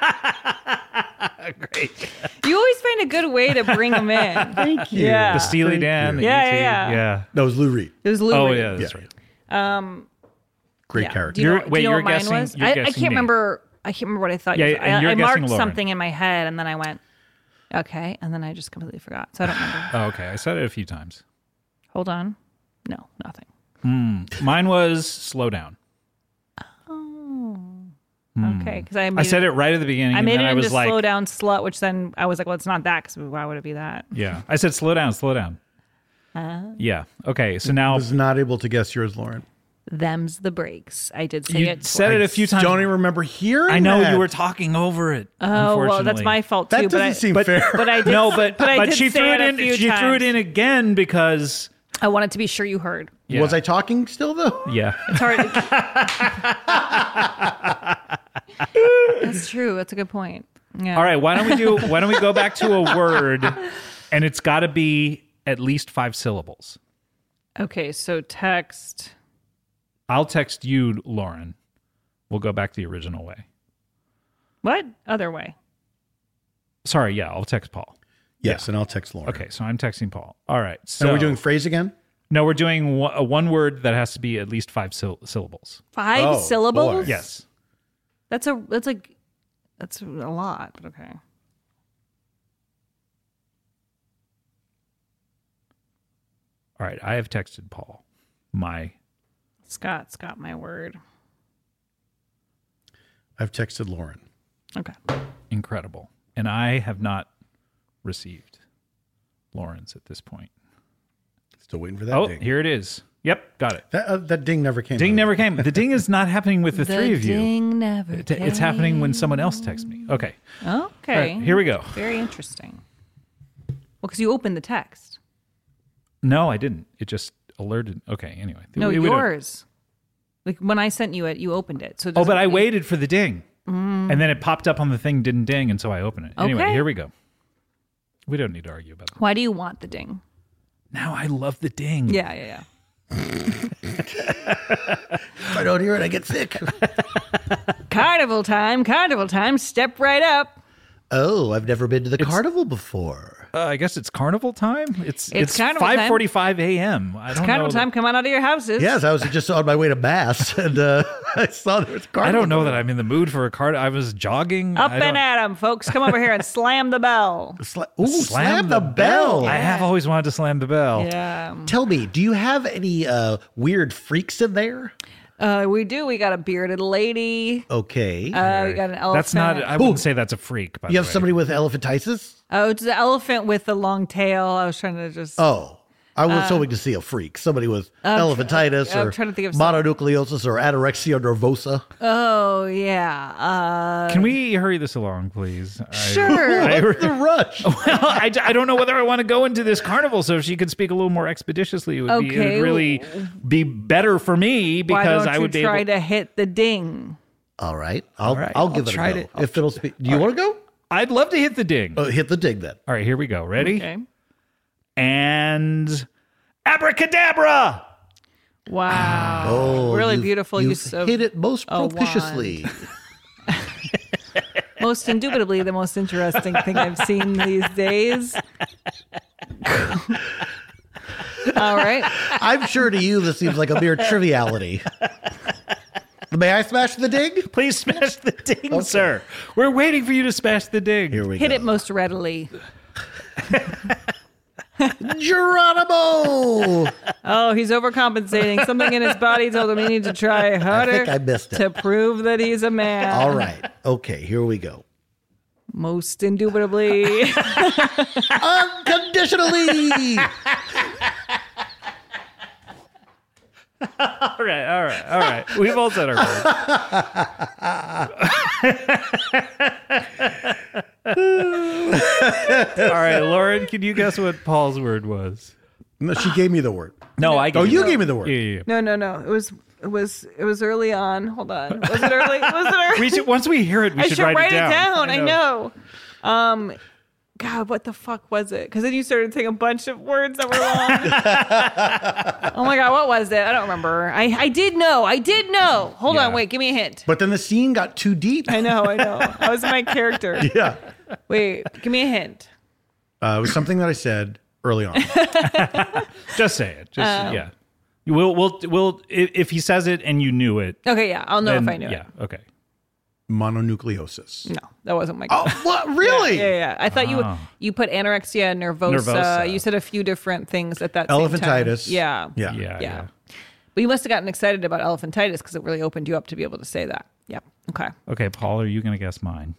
Great. You always find a good way to bring them in. Thank you. Yeah. The Steely Thank Dan. you. The Yeah, E.T. yeah. Yeah. That was Lou Reed. It was Lou Oh, Reed. yeah, that's Yeah. right. Great Yeah. character. Do you know, Wait, do you know you're what mine guessing- was? you're I guessing can't me. remember. I can't remember what I thought. Yeah, you and you're I guessing marked Lauren. something in my head and then I went, okay, and then I just completely forgot. So I don't remember. Oh, okay. I said it a few times. Hold on. No, nothing. Mine was slow down. Okay, because I I said it right at the beginning. I and made then it I into was like, slow down slut, which then I was like, well, it's not that because why would it be that? yeah. I said slow down, slow down. Yeah. Okay. So now Was not able to guess yours, Lauren. Them's the breaks. I did say you it. said it a few times. Don't even remember hearing I know that. you were talking over it. Oh, well, unfortunately. that's my fault That too. doesn't seem fair. But I did. No, but I did she say threw it a in. few She threw it times. in again because I wanted to be sure you heard. yeah. Was I talking still, though? Yeah. It's hard. That's true. That's a good point. Yeah. All right. Why don't we go back to a word, and it's got to be at least 5 syllables. Okay. So text. I'll text you, Lauren. We'll go back the original way. What other way? Sorry. Yeah. I'll text Paul. Yes, and I'll text Lauren. Okay. So I'm texting Paul. All right. So And we're doing phrase again? No, we're doing one word that has to be at least 5 syllables. 5 Oh, syllables. boy. Yes. That's a lot. But okay. All right. I have texted Paul. Scott's got my word. I've texted Lauren. Okay. Incredible. And I have not received Lauren's at this point. Still waiting for that Oh, ding. here it is. Yep, got it. That ding never came. Ding out. never came. The ding is not happening with the three of you. Ding never. It's happening when someone else texts me. Okay. Okay. All right, here we go. Very interesting. Well, because you opened the text. No, I didn't. It just alerted. Okay, anyway. No, We don't- yours. Like when I sent you it, you opened it. So it Oh, but doesn't- I waited for the ding. And then it popped up on the thing, didn't ding, and so I opened it. Anyway, Okay. here we go. We don't need to argue about it. Why do you want the ding? Now I love the ding. Yeah. If I don't hear it, I get sick. Carnival time. Step right up. Oh, I've never been to the carnival before. I guess it's carnival time. It's carnival time. 5:45 a.m. I don't Carnival know. time. Come on out of your houses. Yes, I was just on my way to mass, and I saw there was a carnival. I don't know that I'm in the mood for a card. I was jogging. Up I don't- and at 'em, folks. Come over here and slam the bell. Slam the bell. I have always wanted to slam the bell. Yeah. Tell me, do you have any weird freaks in there? We do. We got a bearded lady. Okay. We got an elephant. That's not. I wouldn't say that's a freak. By you the have way. somebody with elephantiasis? Oh, it's the elephant with the long tail. I was trying to just. Oh, I was hoping to see a freak. Somebody with elephantitis I'm or trying to think of some- mononucleosis or anorexia nervosa. Oh, yeah. Can we hurry this along, please? Sure. What's the rush? Well, I don't know whether I want to go into this carnival. So if she could speak a little more expeditiously, it would Okay. really be better for me Why because don't I you would be try able. to hit the ding? All right. I'll right, I'll I'll give it try a go. to- If it'll speak. Do you want to go? I'd love to hit the ding. Hit the dig then. All right, here we go. Ready? Okay. And abracadabra. Wow. Oh, really you've- beautiful you've use of hit it most a wand. propitiously. most indubitably the most interesting thing I've seen these days. All right. I'm sure to you this seems like a mere triviality. May I smash the ding? Please smash the ding, sir. We're waiting for you to smash the ding. Here we Hit go. it most readily. Geronimo! Oh, he's overcompensating. Something in his body told him he needs to try harder think I missed it. to prove that he's a man. All right. Okay, here we go. Most indubitably. Unconditionally! All right. We've all said our word. All right, Lauren, can you guess what Paul's word was? No, she gave me the word. No, I gave Oh, you gave me the word. Yeah. No. It was early on. Hold on. Was it early? Was it early? We should, once we hear it, we I should should write it down. I know. God, what the fuck was it? Because then you started saying a bunch of words that were long. Oh my God, what was it? I don't remember. I did know. Hold Yeah. on, wait, give me a hint. But then the scene got too deep. I know. I was my character. Yeah. Wait, give me a hint. It was something that I said early on. Just say it. Yeah. We'll if he says it and you knew it. Okay, yeah, I'll know then, if I knew yeah. it. Okay. Mononucleosis. No, that wasn't my. Oh, what? Really? Yeah. I thought you put anorexia nervosa. Nervosa. You said a few different things at that Elephantitis. same time. Yeah. Yeah. But you must have gotten excited about elephantitis because it really opened you up to be able to say that. Yep. Okay. Okay, Paul, are you going to guess mine?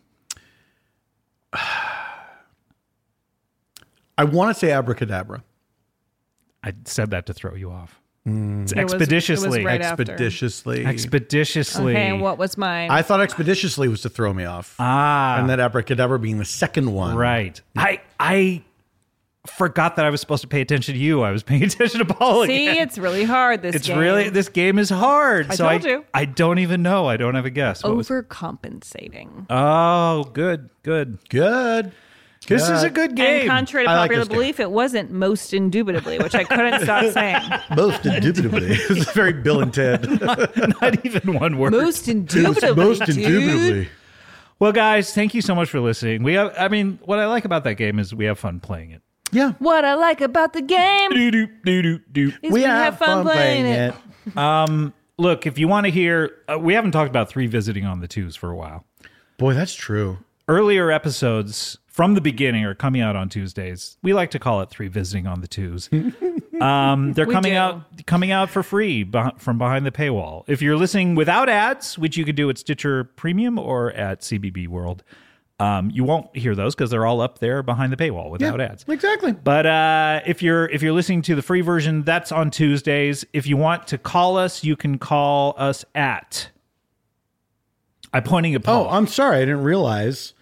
I want to say abracadabra. I said that to throw you off. It's It was expeditiously. right after. Expeditiously. Expeditiously. Okay, and what was mine? I thought expeditiously was to throw me off. Ah, And then abracadabra being the second one. right. I forgot that I was supposed to pay attention to you. I was paying attention to Paul See, again. it's really hard. This It's game. really, this game is hard. I so told you. I don't even know. I don't have a guess. What was- Overcompensating. Oh, good. Good. This is a good And game. contrary to I like popular this game. belief, it wasn't most indubitably, which I couldn't stop saying. Most indubitably. It was very Bill and Ted. Not even one word. Most indubitably. Most dude. indubitably. Well, guys, thank you so much for listening. What I like about that game is we have fun playing it. Yeah. What I like about the game Do. is we have fun playing it. Look, if you want to hear, we haven't talked about 3 visiting on the twos for a while. Boy, that's true. Earlier episodes from the beginning are coming out on Tuesdays. We like to call it 3 visiting on the twos. They're coming out for free from behind the paywall. If you're listening without ads, which you could do at Stitcher Premium or at CBB World, you won't hear those because they're all up there behind the paywall without ads. Exactly. But if you're listening to the free version, that's on Tuesdays. If you want to call us, you can call us at. I'm pointing at Paul. Oh, I'm sorry. I didn't realize.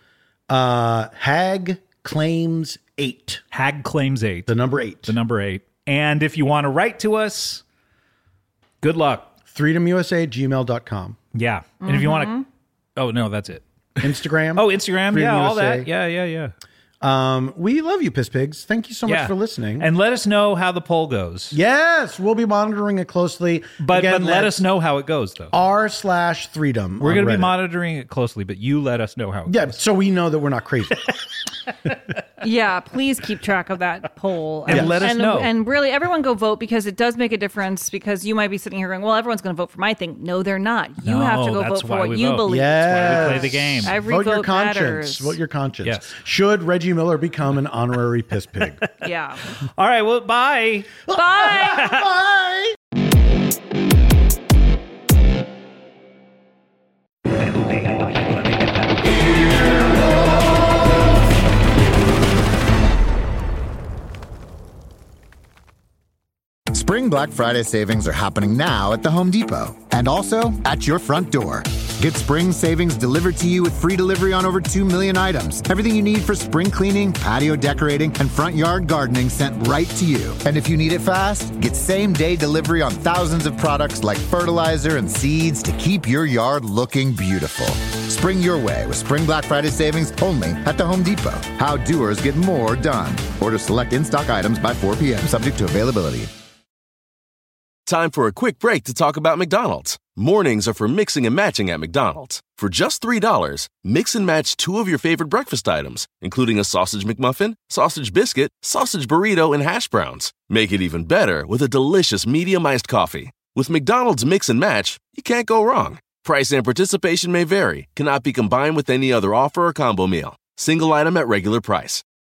Hag claims 8. Hag claims 8. The number 8. The number 8. And if you want to write to us, good luck. freedomusa@gmail.com. Yeah. And if you want to, oh no, that's it. Instagram. Oh, Instagram. Freedom Yeah, all USA. that. Yeah. We love you, Piss Pigs. Thank you so much for listening. And let us know how the poll goes. yes, we'll be monitoring it closely. But Again, let us know how it goes, though. r/freedom. We're going to be Reddit. monitoring it closely, but you let us know how it Yeah, goes. so we know that we're not crazy. Yeah, please keep track of that poll. And let us know. And really, everyone go vote because it does make a difference because you might be sitting here going, well, everyone's going to vote for my thing. No, they're not. You No, have to go that's vote for why what we you vote. believe. Yes. We play the game. Every Vote your vote conscience. matters. Vote your conscience. Yes. Should Reggie Miller become an honorary Piss Pig? Yeah. All right, well, bye. Bye. Bye. Spring Black Friday savings are happening now at the Home Depot and also at your front door. Get spring savings delivered to you with free delivery on over 2 million items. Everything you need for spring cleaning, patio decorating, and front yard gardening sent right to you. And if you need it fast, get same-day delivery on thousands of products like fertilizer and seeds to keep your yard looking beautiful. Spring your way with Spring Black Friday savings only at the Home Depot. How doers get more done. Order select in-stock items by 4 p.m. subject to availability. Time for a quick break to talk about McDonald's. Mornings are for mixing and matching at McDonald's. For just $3, mix and match 2 of your favorite breakfast items, including a sausage McMuffin, sausage biscuit, sausage burrito, and hash browns. Make it even better with a delicious medium iced coffee. With McDonald's Mix and Match, you can't go wrong. Price and participation may vary, cannot be combined with any other offer or combo meal. Single item at regular price.